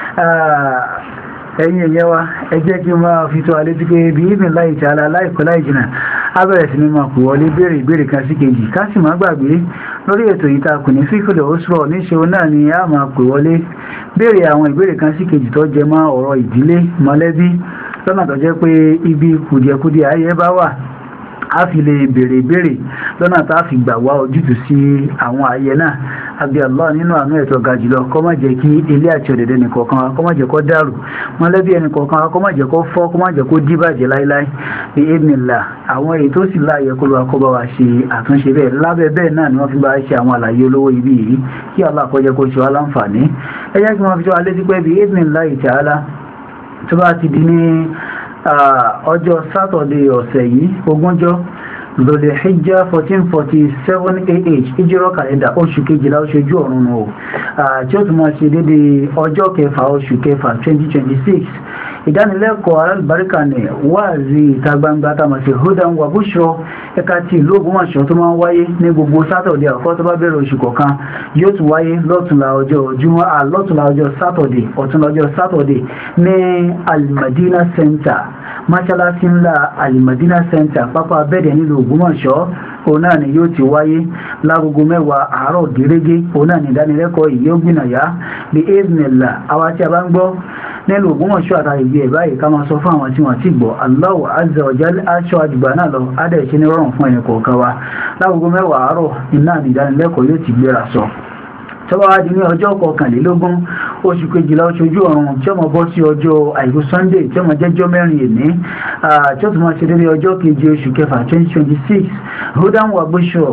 ẹ̀yin ẹ̀yẹ́ wa ẹ jẹ́ kí n máa fi tó alé tí pé bí ìbìn láì tí ala láìpẹ́ láì jìnà abẹ́rẹ̀ sí ni máa kò wọlé béèrè ìbéèrè kan sí kejì ká sì má gbàgbé lórí ètò yìí ta kò ní fífòdò ó sọ̀rọ̀ níṣe náà ni a máa pè wọlé béèrè àwọn ìbéèrè kan sí kejì tó jẹ mọ́ ọ̀rọ̀ ìdílé mọ̀lẹ́bí lọ́nà tó jẹ́ pé ibi kùdìẹ̀kudìẹ̀ ayé bá wà a fi lè béèrè ìbéèrè lọ́nà tá a fi gbà wá ojútùú sí àwọn ayé náà àbí Allah nínú àánú ẹ̀tọ́ ga jùlọ kó má jẹ́ kí ilé àti ọ̀dẹ̀dẹ̀ nìkọ̀ọ̀kan wa kó má jẹ́ kó dàrú mọ̀lẹ́bí ẹnìkọ̀ọ̀kan wa kó má jẹ́ kó fọ́ kó má jẹ́ kó díbàjẹ́ láíláí bí ẹ̀mìlà àwọn èyí tó sì láàyè kó lọ́wọ́ kó bá wa ṣe àtúnṣe bẹ́ẹ̀ lábẹ́ bẹ́ẹ̀ náà ni wọ́n fi bá ṣe àwọn àlàyé olówó ibi yìí kí Allah kó jẹ́ kó ṣe wá láǹfààní ẹ jẹ́ kí wọ́n fi tó alẹ́ sí pé bí ẹ̀mìlà ta'ala tó bá ti di ní ọjọ́ sátọ̀dé ọ̀sẹ̀ yìí ogúnjọ́ Dhul-Hijjah fourteen forty-seven A H ìjírọ̀ kàlẹ́ndà oṣù kejìlá oṣoojú ọ̀run o tí ó tún máa ṣe dédé ọjọ́ kẹfà oṣù kẹfà twenty twenty-six. Ìdánilẹ́kọ̀ọ́ alálùbáríkà ní wáàzí ìta gbangba tamasi Hudan wa Bushra ẹ̀ka ti ìlú Ògbómọ̀ṣọ́ tó máa ń wáyé ní gbogbo sátọ̀dẹ̀ àkọ́kọ́ tó bá bẹ̀rẹ̀ oṣù kọ̀ọ̀kan yóò tún wáyé lọ́tùnla ọjọ́ Jímọ̀ lọ́tùnla ọjọ́ sátọ̀dẹ̀ ọ̀túnla ọjọ́ sátọ̀dẹ̀ ní Al-Madina Center mọ́ṣáláṣí ńlá Al-Madina Center pápá abẹ́dẹ̀ nílùú Ògbómọ̀ṣọ́ òun náà ni yóò ti wáyé lágogo mẹ́wàá àárọ̀ gẹ́gẹ́ òun náà ni ìdánilẹ́kọ̀ọ́ yìí yóò gbìnàyà bí eznella àwa tí a bá ń gbọ́ nílùú Ògbómọ̀ṣọ́ àtàrí ìgbé ẹ̀ báyìí ká máa sọ fún àwọn tí wọ́n ti gbọ́ Allahu azza wa jalla aṣọ àjùgbà náà lọ adẹ̀ ṣe ní rọrùn fún ẹnì kọ̀ọ̀kan wa lágogo mẹ́wàá àárọ̀ iná ni ìdánilẹ́kọ̀ọ́ yóò ti gbéra sọ tọ́wọ́ wá di ní ọjọ́ kọkànlélógún oṣù kejìlá oṣoojú ọ̀run tí ó mọ̀ bọ́ sí ọjọ́ àìkú Sunday tí ó mọ̀ jẹ́jọ́ mẹ́rin èní tí ó tún máa ṣe dédé ọjọ́ keje oṣù kẹfà twenty twenty six Hudan wa Bushra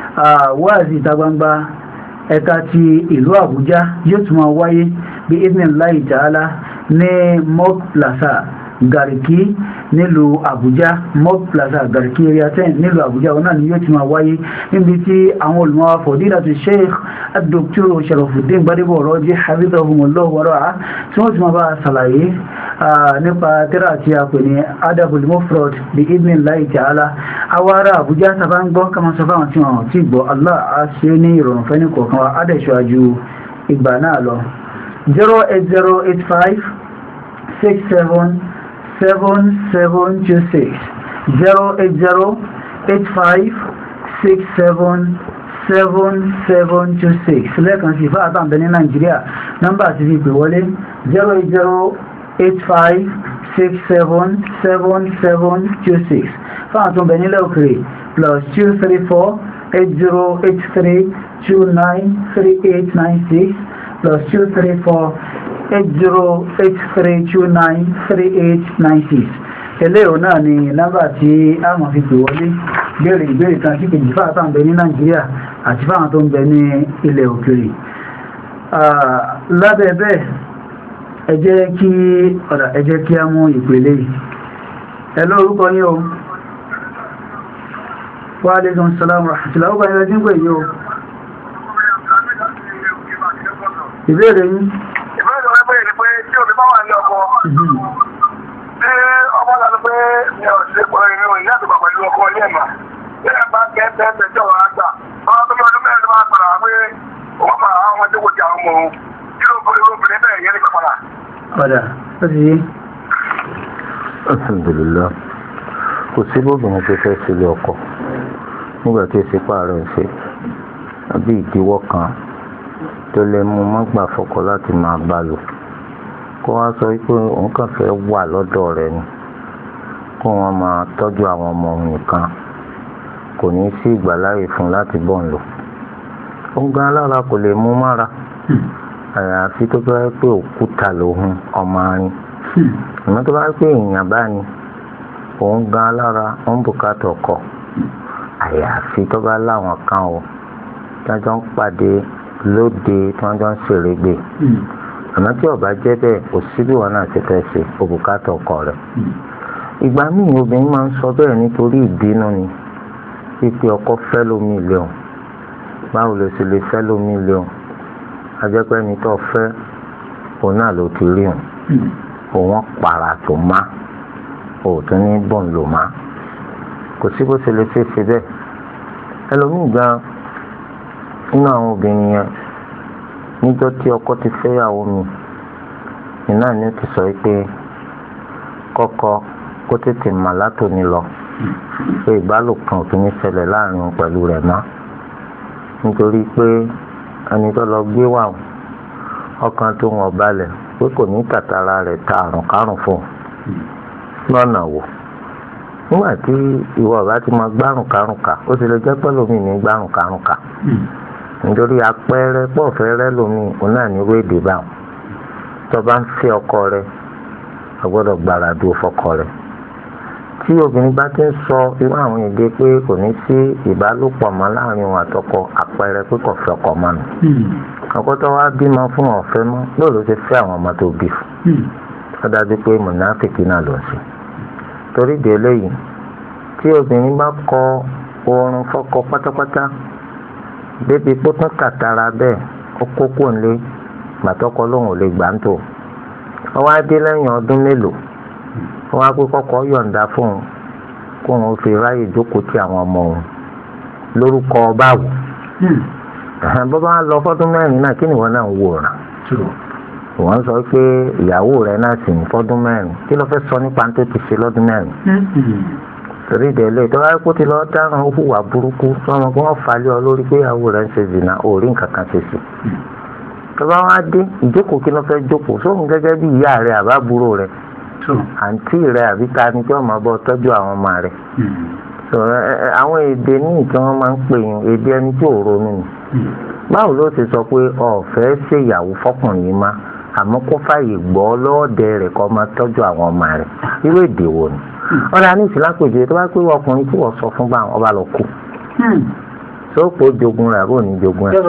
wáàzí ìta gbangba ẹ̀ka ti ìlú Àbújá yóò tún máa wáyé bí idhnillahi ta'ala ní Mock Plaza Garki nílùú Àbújá Mock Plaza Garki area ten nílùú Àbújá òun náà ni yóò ti máa wáyé níbi tí àwọn olùmọ̀ fadilatu Sheikh Dr. Sharafuddin Gbadebo Raji hafizahumullah wa ra'ah tí wọ́n ti máa bá ṣàlàyé nípa tírà tí a pè ní Adabul Mufrad bi idhnillahi ta'ala awara Àbújá sábà ń gbọ́ kama sọ fáwọn tí wọ́n ti gbọ́ Allah á ṣe ní ìrọ̀rùn fẹ́ ní kọ̀ọ̀kan wa adẹ̀ṣọ́jú ìgbà náà lọ zero eight zero eight five six seven seven seven two six zero eight zero eight five six seven seven seven two six lẹ́ẹ̀kan sí fáwọn àtàǹbẹ̀ ní Nàìjíríà nọ́mbà àti fi pè wọlé zero eight zero eight five six seven seven seven two six fáwọn àtàǹbẹ̀ nílẹ̀ òkèrè plus two three four eight zero eight three two nine three eight nine six plus two three four eight zero eight three two nine three eight nine six. Eléyìí náà ni nọ́mbà tí a máa fi pè wọlé béèrè ìbéèrè kan sí kejì fáwọn tó ń bẹ ní Nàìjíríà àti fáwọn tó ń bẹ ní ilẹ̀ òkèèrè. Lábẹ́ bẹ́ẹ̀ ẹ jẹ́ kí ọ̀dà ẹ jẹ́ kí a mú ìpele yìí. Ẹ lórúkọ yín o. Wa alaikum salaam wa rahmatullahi wa barakatuh ẹni pè yín o. Ìbéèrè yín. Ìbéèrè rẹ̀ bẹ̀rẹ̀ ni pé tí omi bá wà ní ọkọ. Ṣé ọmọ lọ pé mi ò ṣe pọ̀ ìrìn òyìn láti gbà pẹ̀lú ọkọ ní ẹ̀mà? Ṣé ẹ bá kẹ́ ẹ́ tẹ́ jọ wà á gbà? Àwọn tó bí ọdún mẹ́rin máa padà wá pé wọ́n máa àwọn ọmọdé kò jà ọmọ òun. Kí ló ń kọ́ obìnrin bẹ́ẹ̀ yẹn nípa padà? Padà, ó ti yé. Alhamdulillah. Kò sí bóbìnrin tó fẹ́ sílé ọkọ nígbà tí ó ṣe pààrọ̀ ìṣe àbí ìdíwọ́ kan tó lè mú mọ́gbà fọ́kọ láti máa bá lò kó wá sọ pé òun kàn fẹ́ wà lọ́dọ̀ rẹ̀ ni kó wọ́n máa tọ́jú àwọn ọmọ òun nìkan kò ní sí ìgbàláyè fún láti bọ́ ń lò ó gan alára kò lè mú mára àyàfi tó bá pé òkúta lòun ọmọ arin ìmọ̀ tó bá pé èèyàn bá ní òun gan alára ó ń bùkátà ọkọ àyàfi tó bá láwọn kan o tí wọ́n jọ ń pàdé lóde tí wọ́n jọ ń ṣèrégbè àmọ́ tí ó bá jẹ́ bẹ́ẹ̀ kò síbí wọn náà ti fẹ́ ṣe òbúkátà ọkọ rẹ̀. ìgbà míì obìnrin máa ń sọ bẹ́ẹ̀ nítorí ìbínú ni pípé ọkọ fẹ́ lómi ilé òun báwo ló ṣe lè fẹ́ lómi ilé òun ajẹ́pẹ́ ẹni tó fẹ́ òun náà ló ti rí òun òun pààrà tó má òòtún ní bọ́ọ̀n lò má kò sí bó ṣe lè ṣe ṣe bẹ́ẹ̀ ẹlòmíì gan nínú àwọn obìnrin yẹn níjọ́ tí ọkọ ti fẹ́yàwó mi iná ni ó ti sọ pé kọ́kọ́ kó tètè mà látòní lọ pé ìbálòpọ̀ ò tún ní ṣẹlẹ̀ láàrin òun pẹ̀lú rẹ̀ mọ́ nítorí pé ẹni tó lọ gbé wà ọkàn tó wọn balẹ̀ pé kò ní tàtàrà rẹ̀ ta àrùn kárùn fún un lọ́nà wò nígbà tí ìwọ ọ̀gá ti máa gbárùn kárùn ká ó ti lè jẹ́ pẹ́lú mi ní gbárùn kárùn ká nítorí apẹ́rẹ́ pọ̀fẹ́rẹ́ lomi òun náà ní wéèdè báwọn tó bá ń fẹ́ ọkọ rẹ̀ a gbọ́dọ̀ gbáradì fọ́kọ rẹ̀ tí obìnrin bá ti ń sọ irú àwọn èdè pé kò ní sí ìbálòpọ̀ mọ́ láàrin òun àtọkọ àpẹẹrẹ pé kò fẹ́ ọkọ mọ́ nù ọkọ tó wá bímọ fún ọ̀fẹ́ mọ́ lóòrò ti fẹ́ àwọn ọmọ tó bí fún ó dájú pé mùnáfìkì náà lọ sí torí di eléyìí tí obìnrin bá kọ oorun fọ́kọ pátápátá débi pé tún tàtàrà bẹ́ẹ̀ ó kókó ńlé gbàtọ́kọ lóhùn ò lè gbà ń tò wọ́n wá dé lẹ́yìn ọdún mélòó wọ́n wá pé kọ́kọ́ yọ̀ǹda fún un kó òun fi ráyè jókòó tí àwọn ọmọ òun lórúkọ báwò bó bá lọ fọ́dún mẹ́rin náà kí ni wọ́n náà ń wòran wọ́n sọ pé ìyàwó rẹ̀ náà sì ń fọ́dún mẹ́rin kí ló fẹ́ sọ nípa tó ti ṣe lọ́dún mẹ́rin torí ìdẹ́lẹ̀ tó wáyé kó ti lọ dáràn hùwà burúkú sọmọ kí wọ́n falẹ̀ ọ lórí pé ìyàwó rẹ̀ ń ṣe zìnà orí nǹkan kan ṣe sí tó bá wá dé ìjókòó kí ló fẹ́ jókòó sóhun gẹ́gẹ́ bí ìyá rẹ̀ àbábúrò rẹ̀ àǹtí rẹ̀ àbí ta ni tí wọ́n máa bọ́ tọ́jú àwọn ọmọ rẹ̀ àwọn èdè ní ìtí wọ́n máa ń pè yín èdè ẹni tí ò ronú ni báwo ló ti sọ pé ọ̀fẹ́ ṣèyàwó fọkùnrin yìí má àmọ́ kó fàyè gbọ́ lọ́ọ̀dẹ rẹ̀ kó máa tọ́jú àwọn ọmọ rẹ̀ irú èdè wo ni ọ̀rẹ́ àní ìsìlápèjì tó bá pé ọkùnrin tí wọ́n sọ fún bá wọn ọba lọ kú sóòpò jogun rẹ̀ àbò ní jogun rẹ̀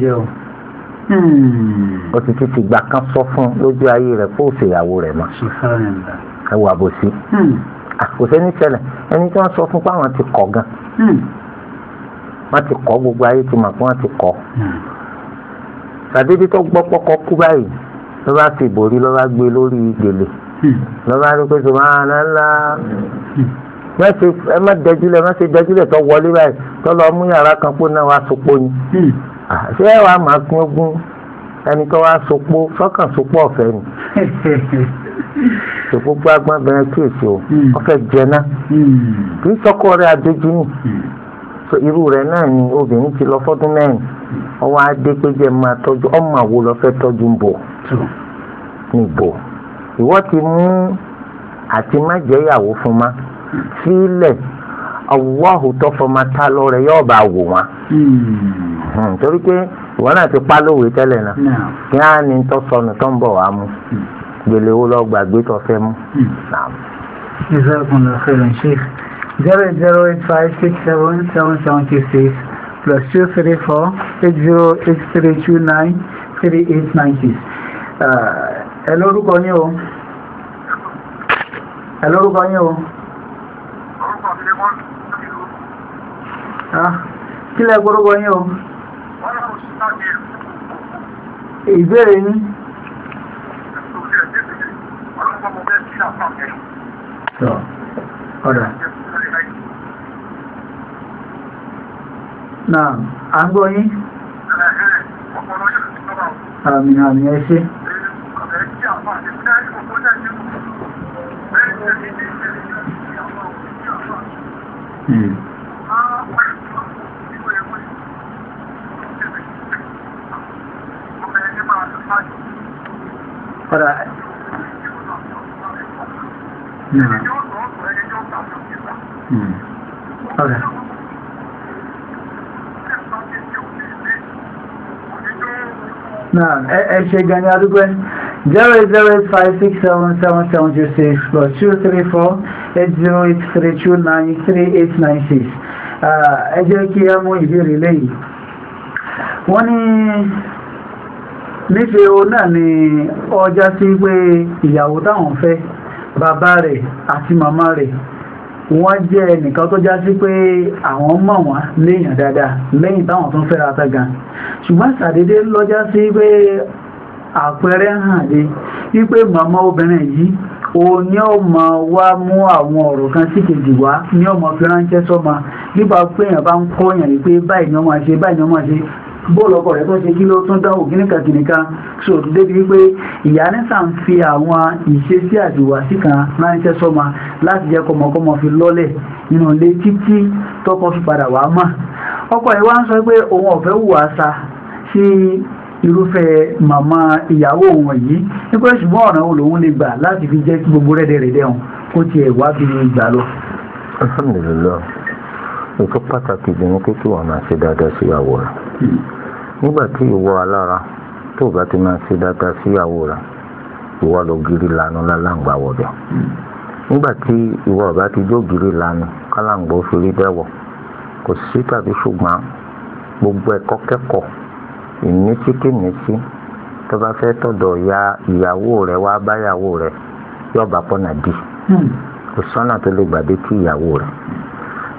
ó ti ti ti gbà kan sọ fún lójú ayé rẹ̀ kó ṣèyàwó rẹ̀ mọ́ ẹ wà bó sí kò sẹ́ni ṣẹlẹ̀ ẹni tí wọ́n sọ fún pé àwọn ti kọ̀ gan wọ́n ti kọ́ gbogbo ayé ti mọ̀ pé wọ́n ti kọ́ tàbí tó gbọ́ pọ́kọ́ kú báyìí ló bá fi ìbòrí ló bá gbé lórí gèlè ló bá rí pé subhanallah ẹ má dẹjúlẹ̀ má ṣe dẹjúlẹ̀ tó wọlé báyìí tó lọ mú yàrá kan pé náà wá sopó ni ṣé ẹ wàá máa pín ogún ẹni tó wá sopó sọ́kàn sopó ọ̀fẹ́ ni sopó gbágbọ́n bẹ̀rẹ̀ kéèsì o ọ̀fẹ́ jẹ náà kì í sọ́kọ́ rẹ̀ adójú ni irú rẹ̀ náà ni obìnrin ti lọ fọ́dún mẹ́rin ọwọ́ adé pé jẹ́ máa tọ́jú ọmọ àwo lọ fẹ́ tọ́jú ń bọ̀ níbo ìwọ ti mú àti má jẹ́ ìyàwó fún ma sílẹ̀ Allahu tó fọmọ ta lọ rẹ̀ yóò bá wò wọ́n torí pé ìwọ náà ti pa lówe tẹ́lẹ̀ náà kí á ní tó sọnù tó ń bọ̀ wá mú gbèlè wo lọ gbàgbé tó fẹ́ mú. Jazakumullahu khairan Sheikh. zero eight zero eight five six seven seven seven two six plus two three four eight zero eight three two nine three eight nine six. Ẹ lórúkọ yín o. Ẹ lórúkọ yín o. Kí lẹ gbórúkọ yín o? Ìbéèrè yín. Sọ, ọ̀dà. Náà, à ń gbọ́ yín. Àmì àmì ẹ ṣé. Hmm. Ọ̀dà. Náà. Hmm. Ọ̀dà. Náà ẹ ṣe gan ni adúgbẹ́ zero eight zero eight five six seven seven seven two six plus two three four eight zero eight three two nine three eight nine six. Ẹ jẹ́ kí ẹ mú ìbéèrè lẹ́yìn. Wọ́n ní nífẹ̀ẹ́ o náà ni ọjà sí pé ìyàwó táwọn fẹ́ bàbá rẹ̀ àti màmá rẹ̀ wọ́n jẹ́ ẹnìkan tó já sí pé àwọn mọ̀ wọ́n léèyàn dáadáa lẹ́yìn táwọn tó ń fẹ́ra tẹ́gan ṣùgbọ́n ṣàdédé lọ́jà sí pé àpẹẹrẹ hàn dé wípé màmá obìnrin yìí o ní ọmọ wá mú àwọn ọ̀rọ̀ kan sí kejì wá ní ọmọ fi ránṣẹ́ sọ́mọ nípa pé èèyàn bá ń kọ́ yàn wípé báyìí ni ọmọ ṣe báyìí ni ọmọ ṣe bóòlù ọkọ rẹ̀ tó ṣe kí ló tún dáwò kíníkà kíníkà so débi wípé ìyá nẹ́sà ń fi àwọn ìṣesí àdìwàsí kan ránṣẹ́ sọ́mọ láti jẹ́ kọmọkọmọ fi lọ́lẹ̀ nínú ilé títí tọ́kọ fi padà wá mọ́ ọkọ yìí wá ń sọ pé òun ọ̀fẹ́ wù àṣà sí irúfẹ́ màmá ìyàwó òun yìí nípa ṣùgbọ́n ọ̀nà wo lòun lè gbà láti fi jẹ́ kí gbogbo rẹ́dẹ̀rẹ́dẹ̀ hàn kó tiẹ̀ wá bí gbà lọ. alhamdulillah ètò pàtàkì jẹ́ ní pé kí wọ́n máa ṣe dáadáa sí ìyàwó rẹ̀ nígbà tí ìwọ alára tó bá ti máa ṣe dáadáa sí ìyàwó rẹ̀ ìwọ lọ gírí lanu lálàǹgbà wọ̀bẹ̀ nígbà tí ìwọ ọ̀bá ti jó gírí lanu kálàǹgbà ó fi rí bẹ́wọ̀ kò sí tàbí ṣùgbọ́n gbogbo ẹ̀kọ́ kẹ́kọ̀ọ́ ìmísíkímísí tó bá fẹ́ tọ̀dọ̀ ya ìyàwó rẹ̀ wá báyàwó rẹ̀ yóò bá pọ́nà dì kò sọ́nà tó lè gbàdé kí ìyàwó rẹ̀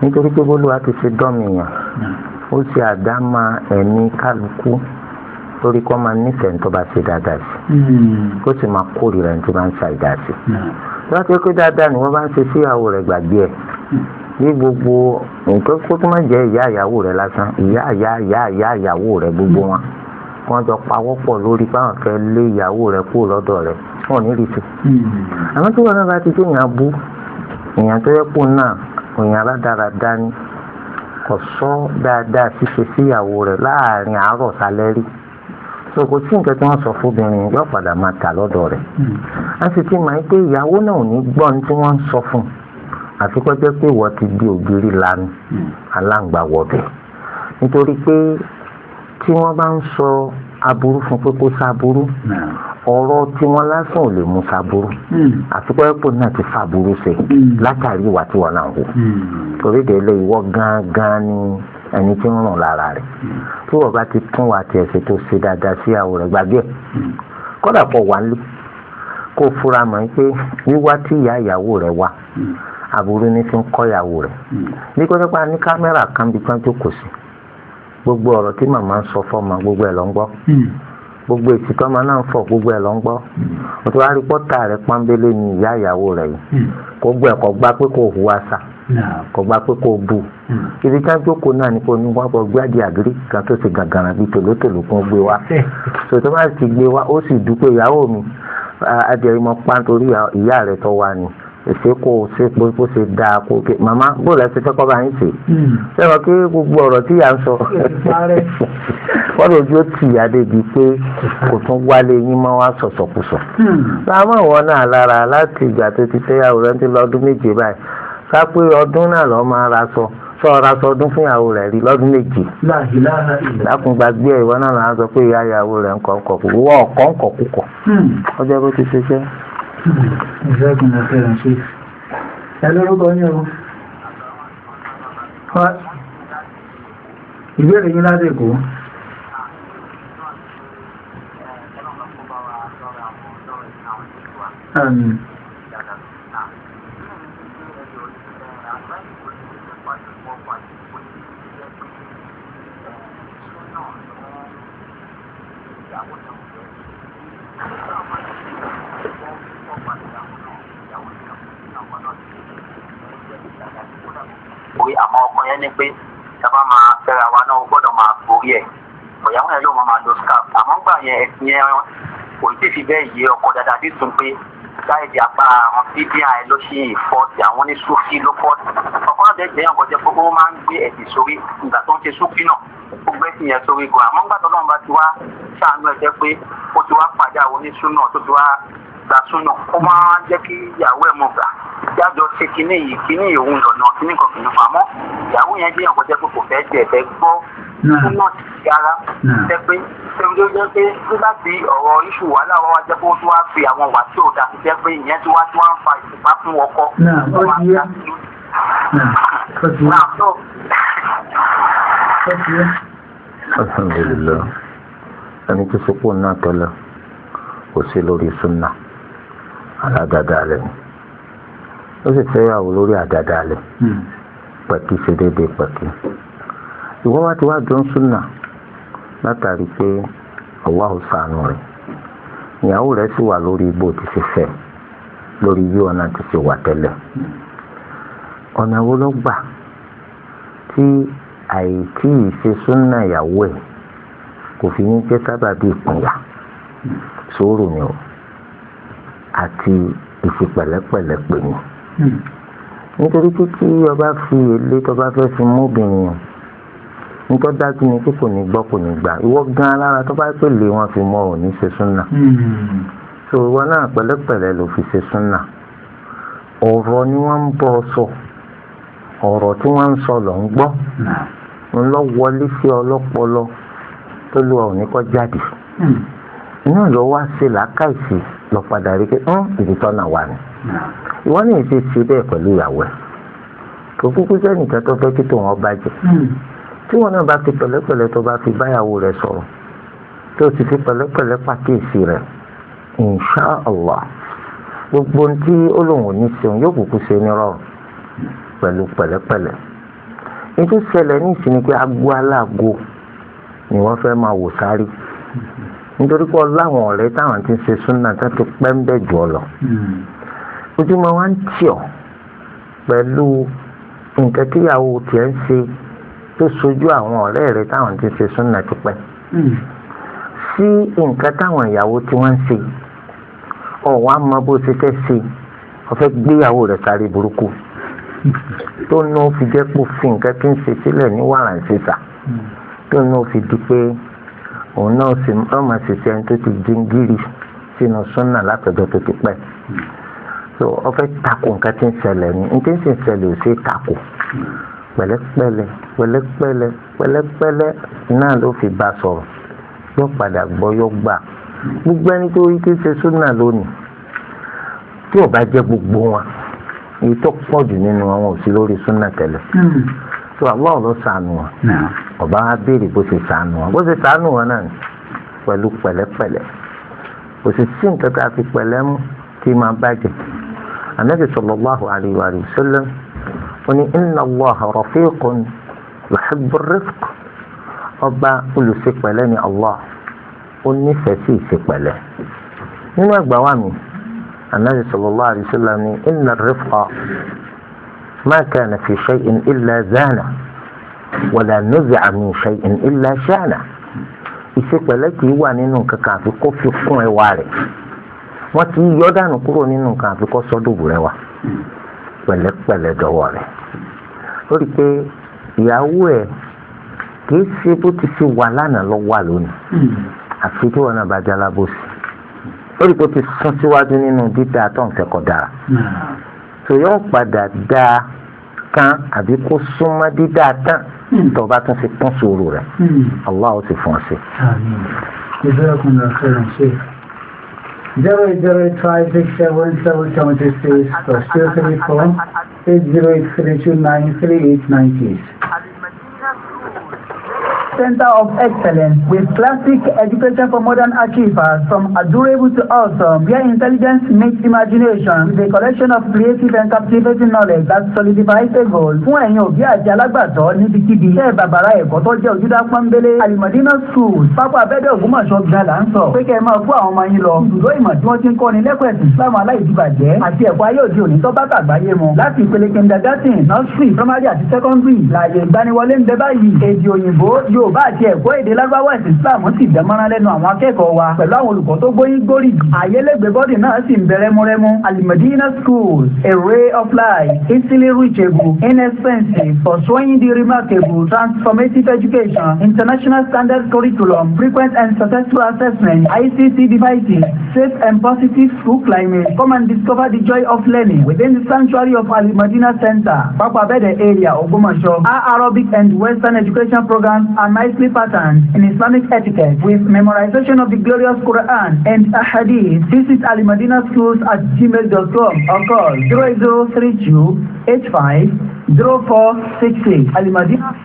nítorí pé bólúwa ti ṣe dọ́mìyàn ó ṣe àdámà ẹ̀mí kálukú lórí kọ́ máa nífẹ̀ẹ́ tó bá ṣe dáadáa sí kó sì máa kórìíra ẹni tó bá ń ṣàìdá sí. wọ́n ti pé dáadáa ni wọ́n bá ń ṣe sí ìyàwó rẹ̀ gbàgbé ẹ̀ ní gbogbo nǹkan kó tó má jẹ́ ìyá ìyàwó rẹ̀ lásán ìyá ìyá ìyá ìyá ìyàwó rẹ̀ gbogbo wọn wọ́n jọ pawọ́pọ̀ lórí báwọn fẹ́ lé ìyàwó rẹ̀ kúrò lọ́dọ̀ rẹ̀ wọn ò ní rí sí. àmọ́ tí wọn náà bá ti tó èèyàn bú èèyàn tó yẹ kó náà èèyàn aládàáradá ní kò sọ dáadáa ṣíṣe síyàwó rẹ̀ láàrin àárọ̀ sálẹ́ rí so kò sí nǹkan tí wọ́n sọ fóbìnrin yóò padà máa tà lọ́dọ̀ rẹ̀ a sì ti máa ń pé ìyàwó náà ò ní gbọ́ ní tí wọ́n ń sọ fún un àfi kó jẹ́ pé ìwọ ti di ògiri lanu aláǹgbá wọ̀bẹ̀ nítorí pé tí wọ́n bá ń sọ aburú fún pé kó sáburú ọ̀rọ̀ tí wọ́n lásán ò lè mú sáburú àfi kó ẹ̀pọ̀ náà ti fàburú ṣe látàrí ìwà tí wọ́n náà wò torí délé ìwọ gángan ni ẹni tí ń rùn lára rẹ̀ tí wọ́n bá ti tún wà tí ẹ̀sẹ̀ tó ṣe dáadáa sí àwọn rẹ̀ gbàgbé ẹ̀ kódà pọ̀ wá lé kó fura mọ̀ pé wíwá tí ìyá ìyàwó rẹ̀ wá aburú ní fi ń kọ́ ìyàwó rẹ̀ ní kó tẹ́pá ní kámẹ́rà kan bí kan tó kò sí gbogbo ọ̀rọ̀ tí màmá ń sọ fọ́mọ gbogbo ẹ̀ ló ń gbọ́ gbogbo èsì tọ́mọ náà ń fọ̀ gbogbo ẹ̀ ló ń gbọ́ o tó wá rí pọ́tà rẹ̀ pọ́nbélé ní ìyá ìyàwó rẹ̀ yìí kó gbọ́ ẹ̀ kó gbá pé kò hùwà sá kò gbá pé kò bù ibi tí wọ́n jókòó náà ní kò ní wọ́n bọ̀ gbé àdì àgírí kan tó ti gàgàrà bíi tòlótòló kó gbé wá sòtò má ti gbé wá ó sì dúpẹ́ ìyàwó mi adìẹ mọ pàǹtórí ìyá rẹ̀ tó wà ní èsè kó o ṣe pé kó ṣe dáa kó o ké màmá bó lẹ ṣe fẹ́ kọ́ bá yín ṣe ṣẹ́wọ̀n kí gbogbo ọ̀rọ̀ tí yà ń sọ wọ́n lójú ó tì yá débi pé kò tún wálé yín mọ́ wá sọ̀sọ̀kùsọ̀ láàmú ìwọ náà lára láti ìgbà tó ti fẹ́yàwó rẹ̀ ń ti lọ́dún méje báyìí ká pé ọdún náà lọ́ọ́ máa ra sọ sọ ọ̀rá sọ ọdún fún ìyàwó rẹ̀ rí lọ́dún méje lákùngbàgbé ẹ̀ ìwọ náà máa sọ pé ìyá ìyàwó rẹ̀ ń kọ́ ńkọ̀ kúkọ̀ wọ́n ọ̀kọ́ ńkọ̀ kúkọ̀ ọjọ́ bó ti ṣe jẹ́. ìṣẹ́gun ọ̀fẹ́ rẹ̀ ṣe ẹ lórúkọ ní ọ̀rọ̀ ìbéèrè yín láti èkó. Àmín. Orí àmọ́ ọkọ yẹn ní pé sábà máa fẹ́ra wa náà gbọ́dọ̀ máa borí ẹ̀ ọ̀yàwó yẹn ló máa lo scarf àmọ́ gbà yẹn ẹ̀sìn yẹn kò tí fi bẹ́ẹ̀ yé ọkọ dáadáa bí tún pé láìdí apá àwọn bíbí àyẹn ló ṣe ìfọ́ọ̀tì àwọn ní súfì ló fọ́ọ̀tì ọkọ náà dẹ̀ jẹ́ ọkọ̀ jẹ́ pé ó máa ń gbé ẹ̀sìn sórí ìgbà tó ń ṣe súfì náà ó gbé ẹ̀sìn yẹn sórí gan àmọ́ gbà tó náà bá ti wá ṣàánú ẹ̀ jẹ́ pé ó ti wá pàdé àwọn oníṣúná tó ti wá gbà súnà ó máa ń jẹ́ kí ìyàwó ẹ̀ mọ̀ gbà jájọ ṣe kinní yìí kinní ìhun lọ́nà kinní kan kìnnìún àmọ́ ìyàwó yẹn jẹ́ ọkọ̀ jẹ́ pé kò fẹ́ jẹ́ ẹ̀fẹ́ gbọ́ súnà ti ara jẹ́ pé ṣé o jẹ́ pé nígbà tí ọ̀rọ̀ iṣu wàhálà wa wá jẹ́ pé ó tún wá fi àwọn wà tí ò dá sí jẹ́ pé ìyẹn tí wá tí wá ń fa ìfipá fún ọkọ. alhamdulillah ẹni tó sopọ̀ náà tẹ́lẹ̀ kò sí lórí súnà aládàáda lẹ́nu ó sì fẹ́ yàwó lórí àdàdà lẹ̀ pẹ̀kí ṣe déédéé pẹ̀kí ìwọ́n wá ti wá jọ ń súnà látàrí pé Allahu ṣàánú rẹ̀ ìyàwó rẹ̀ sì wà lórí ibo ti ṣe fẹ́ lórí bí ọ̀nà ti ṣe wà tẹ́lẹ̀ ọ̀nà wo ló gbà tí àìtí ìṣe súnà ìyàwó ẹ̀ kò fi ní jẹ́ sábàbí ìpínyà sùúrù ni o àti ìfipẹ̀lẹ́pẹ̀lẹ́ pè ní nítorí pé tí ọba fi èlé tọba fẹ́ fi mú obìnrin yẹn nítorí dájú ni pé kò ní gbọ́ kò ní gbà ìwọ gan alára tó bá pè lé wọn fi mọ ò ní ṣe súnà so ìwọ náà pẹ̀lẹ́pẹ̀lẹ́ ló fi ṣe súnà ọ̀rọ̀ ni wọ́n ń bọ́ sọ ọ̀rọ̀ tí wọ́n ń sọ lọ ń gbọ́ ń lọ wọlé sí ọlọ́pọlọ tó lu ọ̀ ní kọ́ jáde náà lọ wá ṣe làákàìsí lọ padà rí pé ibi tọ́nà wà ní ìwọ ní ìṣe ṣe bẹ́ẹ̀ pẹ̀lú ìyàwó ẹ̀ kò kúkú sẹ́nìkan tó fẹ́ kí tòun ọba jẹ tí wọn náà bá fi pẹ̀lẹ́pẹ̀lẹ́ tó bá fi báyàwó rẹ̀ sọ̀rọ̀ tó ti fi pẹ̀lẹ́pẹ̀lẹ́ pàkíyèsí rẹ̀ insha Allah gbogbo tí ó lòun ò ní ṣeun yóò kúkú ṣe nírọ̀rùn pẹ̀lú pẹ̀lẹ́pẹ̀lẹ́ ètò ìṣẹ̀lẹ̀ ní ìsinmi pé agbo aláàgbo ni wọ́n fẹ́ máa wò sáré nítorí pé láwọn ọ̀rẹ́ táwọn ti ń ṣe súnà tó ti pẹ́ ń bẹ̀ jù ọ lọ ojúmọ́ wa ń tì ọ́ pẹ̀lú nǹkan tíyàwó tiẹ̀ ń ṣe tó sojú àwọn ọ̀rẹ́ rẹ̀ táwọn ti ń ṣe súnà ti pẹ́ sí nǹkan táwọn ìyàwó tí wọ́n ń ṣe ọ̀wá mọ bó ṣe fẹ́ ṣe ọ fẹ́ gbéyàwó rẹ̀ sáré burúkú tó ní ó fi jẹ́ pò fi nǹkan tí ń ṣe sílẹ̀ ní wàràǹṣeṣà tó ní ó fi di pé òun náà sì ọmọ ṣiṣẹ́ ẹni tó ti jíngìrì sínú súnà látọjọ́ tó ti pẹ́ so ọ fẹ́ takò nǹkan tí ń ṣẹlẹ̀ ní ní tí ń sì ń ṣẹlẹ̀ ò ṣe é takò pẹ̀lẹ́pẹ̀lẹ́ pẹ̀lẹ́pẹ̀lẹ́ pẹ̀lẹ́pẹ̀lẹ́ náà ló fi bá sọ̀rọ̀ yóò padà gbọ́ yóò gbà gbogbo ẹni tó rí kí ṣe súnà lónìí tí ò bá jẹ́ gbogbo wọn èyí tó pọ̀ jù nínú wọn ò sí lórí súnà tẹ́lẹ̀ tó Allah ló ṣàánú wọn ọba wa béèrè bó ṣe ṣàánú wọn bó ṣe ṣàánú wọn náà pẹ̀lú pẹ̀lẹ́pẹ̀lẹ́ kò sì sí nǹkan tá a fi pẹ̀lẹ́ mú tí máa bàjẹ́ Ànábì sallallahu alayhi wa sallam ó ní inna Allaha rafiqun yuhibbu ar-rifq ọba olùṣepẹ̀lẹ́ ni Allah ó nífẹ̀ẹ́ sí ìṣepẹ̀lẹ́ nínú ẹgbàá wa mi Ànábì sallallahu alayhi wa sallam ní inna ar-rifqa ma kana fi shay'in illa zana wala nuzi'a min shay'in illa shana ìṣepẹ̀lẹ́ kì í wà nínú kankan àfi kó fi kún ẹwà rẹ̀ wọ́n ti yọ dànù kúrò nínú nǹkan àfi kó sọ́dọ̀bù rẹ̀ wá pẹ̀lẹ́pẹ̀lẹ́ dọ̀wọ́ rẹ̀ ó rí i pé ìyàwó ẹ̀ kì í ṣe bó ti ṣe wà lánàá lọ wà lónìí àfi tí wọn náà bá jẹ́ alábòsí ó rí i pé ó ti sún síwájú nínú dídá tó ń fẹ́ kọ́ dára tó yọ padà dáa kan àbí kó súnmọ́ dídá tán tó bá tún fi kún sùúrù rẹ̀ Allah ó sì fún ọ sí. zero eight zero eight five six seven seven seven six six plus two three four eight zero eight three two nine three eight nine six. Center of Excellence with classic education for modern achievers from adorable to awesome, where intelligence meets imagination with a collection of creative and captivating knowledge that solidifies a goal. Fún ẹ̀yin òbí àti alágbàtọ́ níbikíbi iṣẹ́ bàbàrà ẹ̀kọ́ tó jẹ́ ojúdá pọ́nbélé Al-Madina Schools pápá abẹ́dẹ̀ Ògbómọ̀ṣọ́ gan là ń sọ pé kẹ́ ẹ máa fún àwọn ọmọ yín lọ ibùdó ìmọ̀ tí wọ́n ti ń kọ́ni lẹ́kọ̀ọ́ ẹ̀sìn Islam aláìdíbàjẹ́ àti ẹ̀kọ́ ayé òde òní tó bá tàgbáyé mu láti ìpele kindergarten nursery primary àti secondary láàyè ìgbaniwọlé ń bẹ báyìí èdè òyìnbó Yorùbá àti ẹ̀kọ́ èdè lágbàwá ẹ̀sìn Islam sì dẹ́mọ́rán lẹ́nu àwọn akẹ́kọ̀ọ́ wa pẹ̀lú àwọn olùkọ́ tó gbóyìn gbóríyìn àyẹlẹ́gbẹ́ bọ́dì náà sì ń bẹ rẹ́múrẹ́mú Al-Madina Schools, a ray of light, easily reachable, inexpensive, pursuing the remarkable, transformative education, international standard curriculum, frequent and successful assessment, I C T devices, safe and positive school climate. Come and discover the joy of learning within the sanctuary of Al-Madina Center, Papa Bede area, Ògbómọ̀ṣọ́. Our Arabic and Western education programs are nicely patterned in Islamic etiquette with memorization of the glorious Quran and Ahadith. Visit Al-Madina Schools at gmail dot com or call zero eight zero three two eight five zero four six six. Al-Madina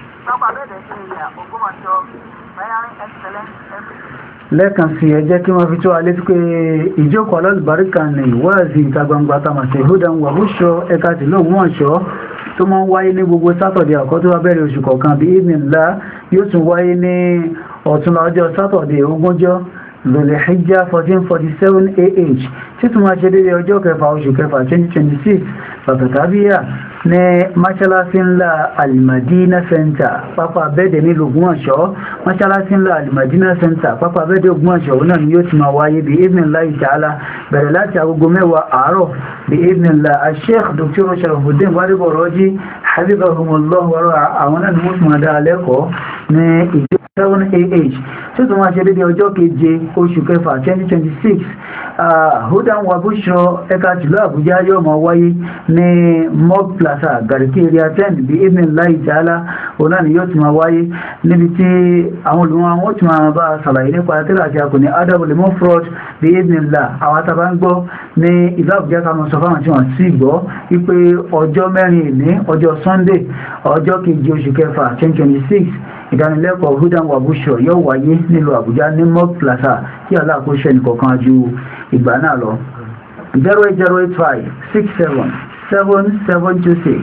lẹ́ẹ̀kan sí ẹ jẹ́ kí wọ́n fi tó alẹ́ tí pé ìjókòó alálùbáríkà ní ìwáàzí ìta gbangba tamàṣẹ hudan wa bushra ẹ̀ka tìlú Ògbómọ̀ṣọ́ tó máa ń wáyé ní gbogbo sátọ̀dẹ̀ àkọ́ tó wá bẹ̀rẹ̀ oṣù kọ̀ọ̀kan bí ìmìnlá yóò tún wáyé ní ọ̀túnla ọjọ́ sátọ̀dẹ̀ ogúnjọ́ lòlẹ̀ hijjá fourteen forty seven A H títún máa ṣe dédé ọjọ́ kẹfà oṣù kẹfà twenty twenty six pàtàkàbíyà ní mọ́ṣáláṣí ńlá Al-Madina Center pápá abẹ́dẹ̀ ní Ògbómọ̀ṣọ́ mọ́ṣáláṣí ńlá Al-Madina Center pápá abẹ́dẹ̀ Ògbómọ̀ṣọ́ náà ni yóò ti máa wáyé bí idhnillahi ta'ala bẹ̀rẹ̀ láti agogo mẹ́wàá àárọ̀ bí idhnillah Sheikh Doctor Sharafuddin Gbadebo Raji hafizahumullah wàrà àwọn náà ni wọ́n ti máa dá lẹ́kọ̀ọ́ ní ìjọ seven A H tí ó tún máa ṣe dédé ọjọ́ keje oṣù kẹfà twenty twenty six hudan wa bushra ẹ̀ka tìlú Àbújá yóò máa wáyé ní Mog Plaza Garki area ten bí idhnillahi ta'ala òun náà ni yóò ti máa wáyé níbi tí àwọn olùwọ́n àwọn tí máa bá ṣàlàyé nípa tẹ́lẹ̀ àti àkùnì adabul mufrad bí idhnillah àwọn àtàbá ń gbọ́ ní ìlú Àbújá ká mọ̀ sọ fáwọn tí wọ́n sì gbọ́ wípé ọjọ́ mẹ́rin ìní ọjọ́ Sunday ọjọ́ keje oṣù kẹfà twenty twenty six ìdánilẹ́kọ̀ọ́ hudan wa bushra yóò wáyé nílùú Àbújá ní Mog Plaza kí aláàkóṣe nìkọ̀ọ̀kan ju ìgbà náà lọ zero eight zero eight five six seven seven seven two six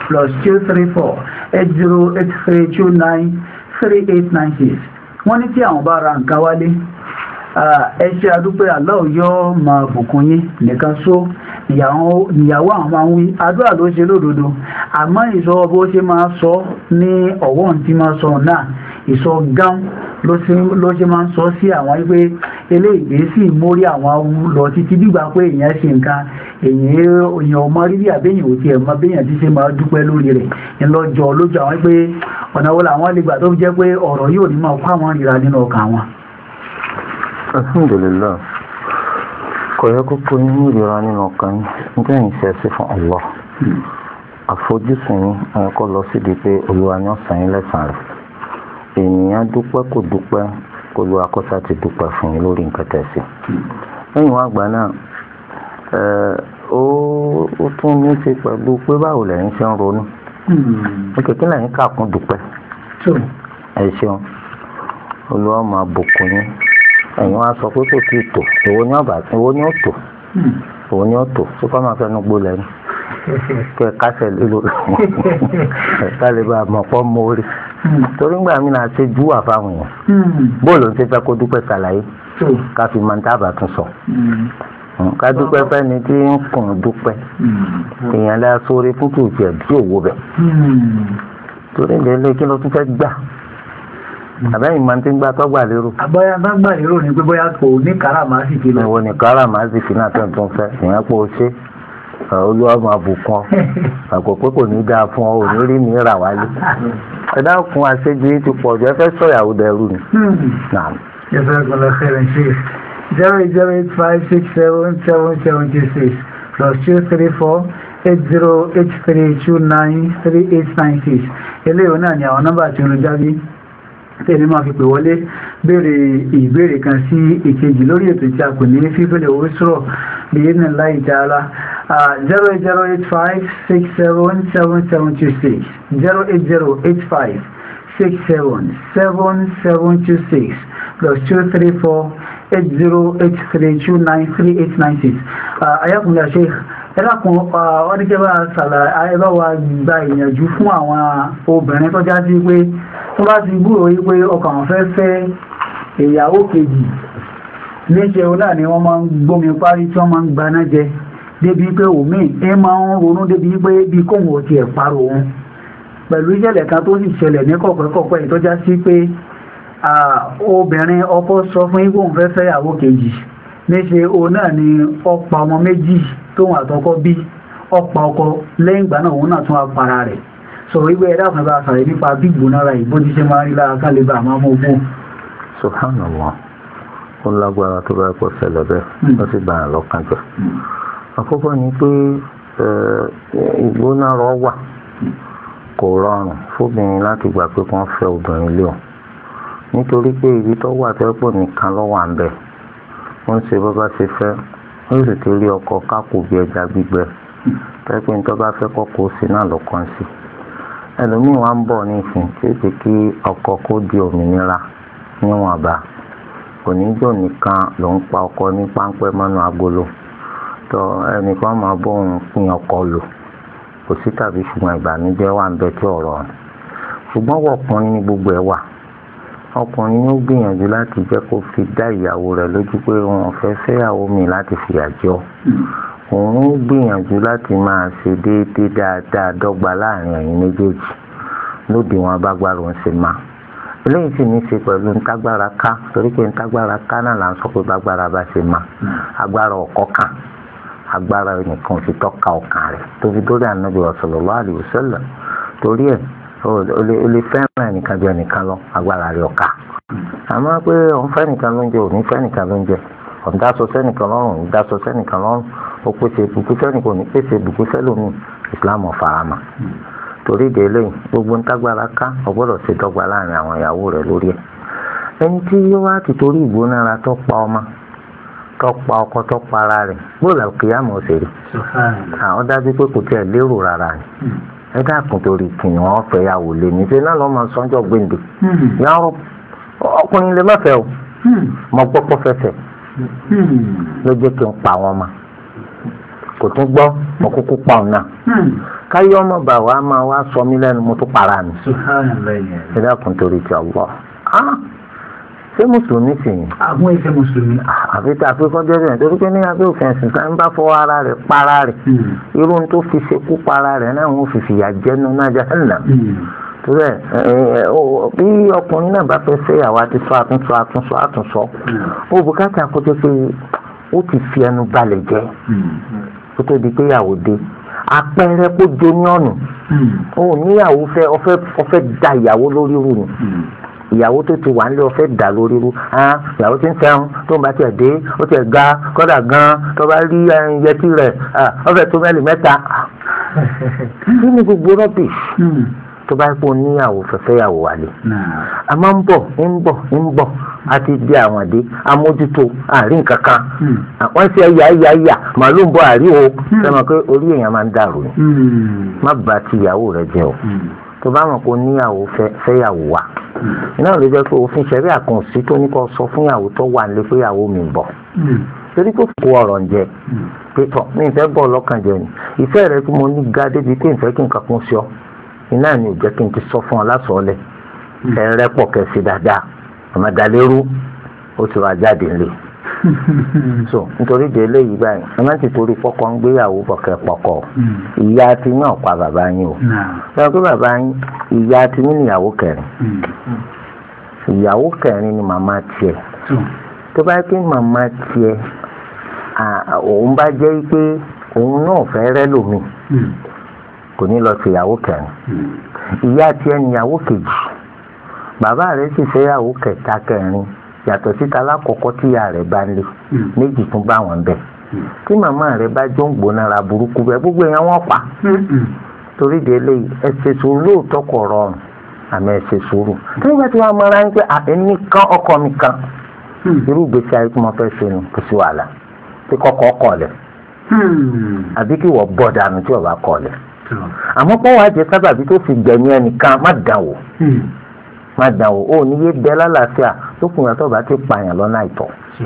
plus two three four eight zero eight three two nine three eight nine six. wọ́n ní tí àwọn bá ra nǹkan wálé ẹ ṣe àdúpẹ́ Allah yóò máa bùkún yín nìkan só ìyàwó àwọn máa ń wí àdúrà ló ṣe lódodo àmọ́ ìsọ bó ṣe máa sọ ní ọ̀wọ́n tí máa sọ náà ìsọ gán ló ṣe máa ń sọ sí àwọn wípé eléyìí sì mórí àwọn awú lọ títí dìgbà pé èèyàn ṣe nǹkan èèyàn ọmọ rírí àbẹ́yìn òtí ẹ̀mọ béèyàn ti ṣe máa dúpẹ́ lórí rẹ̀ ńlọ́jọ́ lójú àwọn pé ọ̀nà wo làwọn lè gbà tó jẹ́ pé ọ̀rọ̀ yóò ní máa kó àwọn ríra nínú ọkàn wọn. alhamdulillah kò yẹ kó kó yín ìrora nínú ọkàn yín nígbà yìí ṣe sí fún Allah àfojúsùn yín ẹ̀kọ́ lọ síbi pé Olúwa ni ó san yín lẹ́san rẹ̀ ènìyàn dúpẹ́ kò dúpẹ́ kó lu akọ́sà ti dúpẹ́ fún yín lórí nǹkan tẹ̀sí lẹ́yìn wá gbà náà ó tún ní ṣe pẹ̀lú pé báwo lẹ́yìn ṣe ń ronú kékeré lẹ́yìn kàkún dúpẹ́ ẹ ṣeun Olúwa máa bùkún yín ẹ̀yin wá sọ pé kò tí ì tò èwo ni ó tò èwo ni ó tò tó kọ́ máa fẹ́nu gbó lẹ́nu kẹ kásẹ̀ lílo ẹ̀ka lè bá a mọ̀ pọ́ mórí torí ńgbà mí náà ṣe júwà fáwọn èèyàn bóòlù ń ṣe fẹ́ kó dúpẹ́ ṣàlàyé ká fi máa ń tábà tún sọ ká dúpẹ́ fẹ́ni tí ń kùn dúpẹ́ èèyàn lẹ́yà sórí fún kì í tiẹ̀ bí òwò bẹ̀ torí ìdílé kí ló tún fẹ́ gbà àbẹ́yìn máa ń tí ń gbá tọ́gbà lérò. àbáyá bá gbà lérò ní pé bóyá kò ní káràmásìkì lọ. ìwọ ní káràmásìkì náà tó ń tún fẹ́ ìyẹn pé o ṣe Olúwa máa bùkún ọ àkókò kò ní dáa fún ọ ò ní rí mi rà wálé. ẹ dákun àṣejù yìí ti pọ̀ jù ẹ fẹ́ sọ̀yàwó dẹrù ni. jazakallahu khairan sheikh zero eight zero eight five six seven seven seven two six plus two three four eight zero eight three two nine three eight nine six eléyìí náà ni àwọn nọ́mbà tí olùjáde tẹ́lẹ̀ máa fi pè wọlé béèrè ìbéèrè kan sí ìkejì lórí ètò tí a kò ní fífẹ́lẹ̀ owó sọ̀rọ̀ bí ní láì jára zero eight zero eight five six seven seven seven two six zero eight zero eight five six seven seven seven two six plus two three four eight zero eight three two nine three eight nine six. ayakunle sheikh ẹlákun wọ́n ní kí ẹ bá ṣàlàyé ẹ bá wa gba ìyànjú fún àwọn obìnrin tó já sí pé tó bá ti gbúrò yí pé ọkàn wọn fẹ́ fẹ́ ìyàwó kejì níṣẹ́ o náà ni wọ́n máa ń gbómi parí tí wọ́n máa ń gbaná jẹ débi pé òmíì ẹ máa ń ronú débi pé bí kóhùn ò tiẹ̀ parọ́ òun pẹ̀lú ìṣẹ̀lẹ̀ kan tó sì ṣẹlẹ̀ ní kọ̀pẹ́kọ̀pẹ́ yìí tó já sí pé obìnrin ọkọ sọ fún yín pé òun fẹ́ fẹ́ ìyàwó kejì níṣẹ́ o náà ni ọ̀pá ọmọ méjì tóun àtọkọ bí ọ̀pá ọkọ lẹ́yìn ìgbà náà òun náà tún apara rẹ̀ sọ̀rọ̀ ìgbé ẹ̀dá kan bá sàrẹ̀ nípa bí ìgbónára ìbó ti ṣe máa ń rí lára ká lè bá àmọ́ ọmọ ogun. subhanallah ó lágbára tó bá pọ̀ ṣẹlẹ̀ bẹ́ẹ̀ ó sì bá a lọ́kàn jẹ́ àkọ́kọ́ ni pé ìgbónára wà kò rọrùn fóbìnrin láti gbà pé kí wọ́n fẹ́ obìnrin lé o nítorí pé ibi tó wà tẹ́pọ̀ nìkan ló wà ń bẹ̀ ó ń ṣe bó bá ṣe fẹ́ ó sì ti rí ọkọ kákò bí ẹja gbígbẹ tẹ́pẹ́ ní tó bá fẹ́ kọ́kọ́ sí náà lọ́kàn sí ẹlòmíì wá ń bọ̀ ní ìsìn tí ó ti kí ọkọ kó di òmìnira níwọ̀nba kò ní jò nìkan ló ń pa ọkọ ní páńpẹ́ mọ́nú agolo tó ẹnìkan máa bóun pín ọkọ lò kò sí tàbí ṣùgbọ́n ìbànújẹ́ wà ń bẹ tí ọ̀rọ̀ ọ̀hún ṣùgbọ́n ọkùnrin ní gbogbo ẹ̀ wà ọkùnrin ní ó gbìyànjú láti jẹ́ kó fi dá ìyàwó rẹ̀ lójú pé wọn fẹ́ fẹ́yàwó mi láti fìyà jọ òun ó gbìyànjú láti máa ṣe déédéé dáadáa dọ́gba láàrin ẹ̀yin méjèèjì lóde wọn abágbára ń ṣe máa eléyìí sì ní í ṣe pẹ̀lú ntágbára ká torí pé ntágbára ká náà là ń sọ pé bágbára bá ṣe máa agbára ọ̀kọ́ kan agbára nìkan fi tọ́ka ọkàn rẹ̀ tó fi dórí ànábì sallallahu alaihi wasallam torí ẹ̀ o lè fẹ́ràn ẹnìkan ju ẹnìkan lọ agbára rẹ̀ ọ̀ka àmọ́ pé òun fẹ́ nìkan ló ń jẹ òun fẹ́ nìkan ló ń jẹ òun dáṣọ sẹ́nìkan lọ́rùn òun dáṣọ sẹ́nìkan lọ́rùn ó pèsè ìbùkún sẹ́nìkan ò ní pèsè ìbùkún sẹ́lòmí Islam ọ̀farama torí ìdè eléyìí gbogbo ń tágbára ká ọgbọ́dọ̀ ṣe dọ́gba láàrin àwọn ìyàwó rẹ̀ lórí ẹ̀ ẹni tí yóò wá ti torí ìgbónára tó pa ọmọ tó pa ọkọ tó pa ara rẹ̀ gbọ́dọ̀ kìyàmọ̀ òṣèré àwọn dájú pé kò tiẹ̀ lérò rárá ni ẹ dákun torí kìnìún wọn fẹ́ yàwó lé ní ṣe náà lọ́ máa sọ́njọ́ gbèǹde yàrá ọkùnrin lè má fẹ́ o mọ gbọ́pọ́ fẹsẹ̀ ló jẹ́ kí n pa wọn ma kò tún gbọ́ mọ kúkú pa òun náà káyọ́ ọmọ bà wá máa wá sọ mí lẹ́nu mo tó para mi. ẹ dákun torí ti Allah. ṣé mùsùlùmí sì ni. àwọn ìfẹ́ mùsùlùmí. àfi tá a fi kọ́ jẹ́rìí torí pé ní abẹ́ òfin ẹ̀sìn kan ń bá fọwọ́ ara rẹ̀ para rẹ̀ irú tó fi ṣekú para rẹ̀ náà wọ́n fi fìyà jẹ́nu náà jahannam. torí ẹ bí ọkùnrin náà bá fẹ́ fẹ́yàwó àti sọ àtúnṣọ àtúnṣọ àtúnṣọ ó bùkátà kó tó pé ó ti fi ẹnu balẹ̀ jẹ́ kó tó di pé ìyàwó dé àpẹẹrẹ kó jẹ ní ọ̀nà ó níyàwó fẹ́ ọfẹ́ ọfẹ́ da ìyàwó lórí rú ni ìyàwó tó ti wà nílé ọfẹ́ dà lórí rú ìyàwó tí ń sẹ́wọ̀n tó ń bá tiẹ̀ dé ó tiẹ̀ ga kọ́dà gan tó bá rí yẹtí rẹ̀ ọfẹ́ tó mẹ́lì mẹ́ta kí ni gbogbo rọ́bì tó bá pọ̀ níyàwó fẹ́fẹ́ yàwó wálé a máa ń bọ̀ ń bọ̀ ń bọ̀ àti di àwọn àdé amójútó àárín kankan wọ́n ṣe ẹ̀yà ẹ̀yà ẹ̀yà màálù ń bọ̀ àrí o sẹ́wọ̀n pé orí èèyàn máa ń dàrú ni má bà ti ìyàwó rẹ jẹ́ o tó bá mọ̀ pé níyàwó fẹ́yàwó wà iná ló jẹ́ pé òfin ṣẹ̀rí àkànṣí tó ní kó sọ fún ìyàwó tó wà nílé pé ìyàwó mi ń bọ̀ torí kò kó ọ̀rọ̀ ń jẹ pé tọ̀ mi ìfẹ́ bọ̀ lọ́kàn jẹ ni ìfẹ́ rẹ tí mo ní ga débi pé ìfẹ́ kí nǹkan kún sí ọ iná ni ò jẹ́ kí n ti sọ fún ọ lásọ̀ọ́lẹ̀ ẹ rẹ́pọ̀ kẹsì dáadáa àmàdàlérú ó ti wá jáde ńlẹ̀ so nítorí de eléyìí báyìí ẹ má ti torí pọ́kọ́ ń gbéyàwó bọ̀kẹ́ pọ̀kọ́ ìyá ti náà pa bàbá yín o sọ pé bàbá yín ìyá ti ní ìyàwó kẹrin ìyàwó kẹrin ni màmá tiẹ̀ tó bá pé màmá tiẹ̀ òun bá jẹ́ pé òun náà fẹ́ rẹ́ lómi kò ní lọ sí ìyàwó kẹrin ìyá tiẹ̀ níyàwó kejì bàbá rẹ̀ sì fẹ́ ìyàwó kẹta kẹrin yàtọ̀ síta lákọ̀ọ́kọ́ tí ìyá rẹ̀ bá lé méjì tún bá wọn bẹ̀ tí màmá rẹ̀ bá jó ń gbónára burúkú bẹ́ẹ̀ gbogbo èèyàn wọ́n pa torí de eléyìí ẹ ṣe sùúrù lóòótọ́ kò rọrùn àmọ́ ẹ ṣe sùúrù nígbà tí wọ́n mọra ń pẹ́ àtẹ̀mí kan ọkọ mi kan irú ìgbésí ayé tí mo fẹ́ ṣe nù kò sí wàhálà tí kọ́kọ́ kọ̀ lẹ̀ àbí kí wọ́n bọ̀ dànù tí wọ́n bá kọ̀ lẹ̀ àmọ́ pọ́ wàá jẹ sábàbí tó fi gbẹ̀mí ẹnìkan má dàn wò má dàn wò ó ní yé bẹ lálàáfíà tó kùn yàtọ̀ bá ti pààyàn lọ́nà àìtọ́.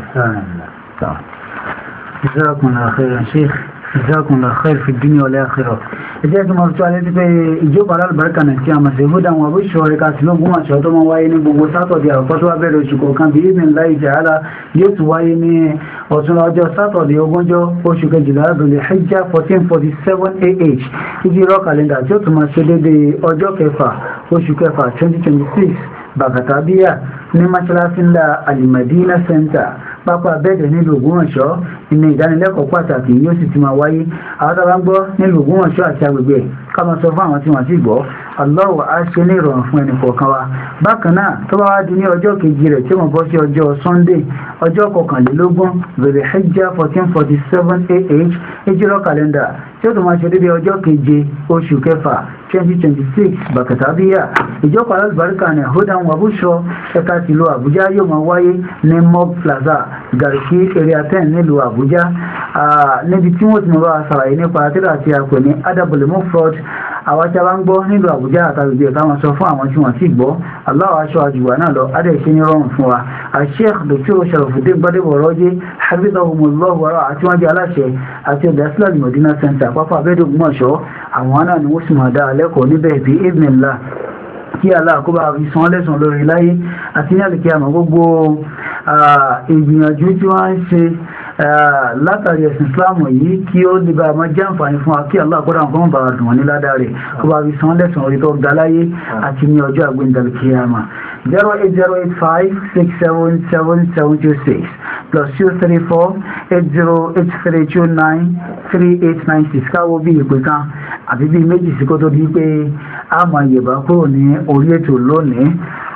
jazakumullahu khairan sheikh jazakumullahu khairan fi dunya wal akhirah ẹ jẹ́ kí n máa fi tó alẹ́ sí pé ìjókòó alálùbáríkà náà tí a mọ̀ sí ìhúdà àwọn àbúṣọ rẹ̀ ká sí lógún àṣọ tó máa wáyé ní gbogbo sátọ̀dẹ̀ àkọ́kọ́ tó wá bẹ̀rẹ̀ oṣù kọ̀ọ̀kan bí ìsìn láì jàálà yóò tún wáyé ní ọ̀tún ọjọ́ sátọ̀dẹ̀ ogúnjọ́ oṣù kejìlá Dhul Hijjah fourteen forty seven A H ìjírọ̀ kàlẹ́ndà tí ó tún máa ṣe déédéé ọjọ́ kẹfà oṣù kẹfà twenty twenty six bàkàtàbíyà ní mọ́ṣáláṣí ńlá Al-Madina Center pápá abẹ́ẹ̀dẹ̀ nílùú Ògbómọ̀ṣọ́ ìní ìdánilẹ́kọ̀ọ́ pàtàkì yóò sì ti máa wáyé àwọn tàbá ń gbọ́ nílùú Ògbómọ̀ṣọ́ àti agbègbè ká máa sọ fún àwọn tí wọ́n sì gbọ́ Allahu á ṣe ní ìrọ̀rùn fún ẹnì kọ̀ọ̀kan wa bákan náà tó bá wá di ní ọjọ́ kejì rẹ̀ tí wọ́n bọ́ sí ọjọ́ Sunday ọjọ́ kọkànlélógún Dhul Hijjah fourteen forty seven A H ìjírọ̀ kàlẹ́ndà tí ó tó máa ṣe dédé ọjọ́ keje oṣù kẹfà twenty twenty six bàkàtàbíyà ìjọpọ̀ alálùbáríkà ní àhódà wọn àbúṣọ ẹ̀ka tìlú Àbújá yóò máa wáyé ní Mob Plaza Garki area ten nílùú Àbújá níbi tí wọ́n ti mọ̀ bá ṣàlàyé nípa tírà àti àpè ní Adabul Mufrad àwọn tí a bá ń gbọ́ nílùú Àbújá àtàgbègbè ẹ̀ka wọn sọ fún àwọn tí wọ́n sì gbọ́ Allahu aṣọ àjùwà náà lọ adé ṣe ní rọrùn fún wa Sheikh Doctor Sharafuddin Gbadebo Raji hafizahumullah wàrà àti wọ́n jẹ́ aláṣẹ àti ọ̀gá sílẹ̀ Medina Center pápá abẹ́dẹ̀ Ògbómọ̀ṣọ́ àwọn náà ni wọ́n sì máa dá alẹ́kọ̀ọ́ níbẹ̀ bí ibnillah kí aláàkóbá ìsan lẹ́sàn lórí láyé àti ní àlèkí àmọ́ gbogbo ìgbìyànjú tí wọ́n ń ṣe látàrí ẹ̀sìn Islamu yìí kí ó lè bá máa jẹ́ àǹfààní fún wa kí aláàkóbá nǹkan bá dùn wọn ní ládàrí kó bá ìsan lẹ́sàn orí tó ga láyé àti ní ọjọ́ àgbéǹdàlùkí àmà zero eight zero eight five six seven seven seven two six plus two three four eight zero eight three two nine three eight nine six káwọ́ bí ìpè kan àbí bí méjì sí kó tó di pé a máa yẹ̀bá kúrò ní orí ètò lónìí.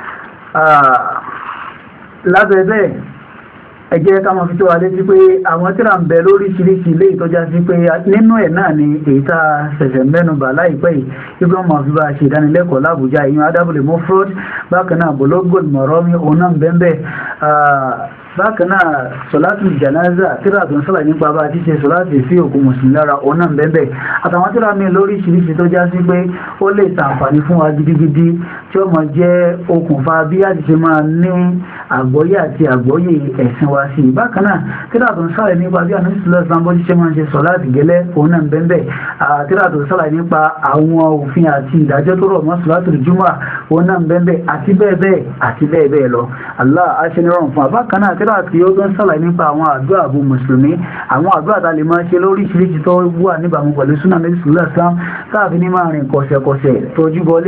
Lábẹ́ bẹ́ẹ̀ ẹ jẹ́ ká máa fi tó wa létí pé àwọn tírà ń bẹ lóríṣiríṣi ilé ìtọ́já sí pé nínú ẹ̀ náà ni èyí tá a ṣẹ̀ṣẹ̀ mẹ́nubà láìpẹ́ yìí ibi wọn máa fi bá a ṣe ìdánilẹ́kọ̀ọ́ l'Àbújá ìyún Adabul Mufrad bákan náà Bulugul Marami òun náà ń bẹ́ẹ̀ bákan náà sọ̀láàtì janaza tíra tó ń sọ̀rọ̀ nípa bá ti ṣe sọ̀láàtì sí òkú mùsùlùmí lára ọ̀nà bẹ́ẹ̀ àtàwọn tíra mi lóríṣiríṣi tó já sí pé ó lè ṣàǹfààní fún wa gidigidi tí ó máa jẹ́ okùnfà bí a ti ṣe máa ní àgbọ́yé àti àgbọ́yé ẹ̀sìn wa sí i. Bákan náà tíra tó ń sọ̀rọ̀ nípa bí àná sílẹ̀ sanbó ti ṣe máa ń ṣe sọ̀láàtì gẹ́lẹ́ ọ̀nà bẹ́ẹ̀ tíra tó ń sọ̀rọ̀ nípa àwọn òfin àti ìdájọ́ tó rọ̀ mọ́ sọ̀láàtì jùmọ̀ ọ̀nà bẹ́ẹ̀ àti bẹ́ẹ̀ bẹ́ẹ̀ àti bẹ́ẹ̀ bẹ́ẹ̀ lọ. Allah á ṣe ní rọrùn fún wa. Bákan náà tíra tí ó tó ń sọ̀rọ̀ nípa àwọn àdúrà àbú mùsùlùmí àwọn àdúrà tá a lè máa ṣe lóríṣiríṣi tó wà níbàámu pẹ̀lú súnà Nábì sallallahu alaihi wasallam káàfin ní máa rìn kọ̀ṣẹ̀kọ̀ṣẹ̀ tójú bọlé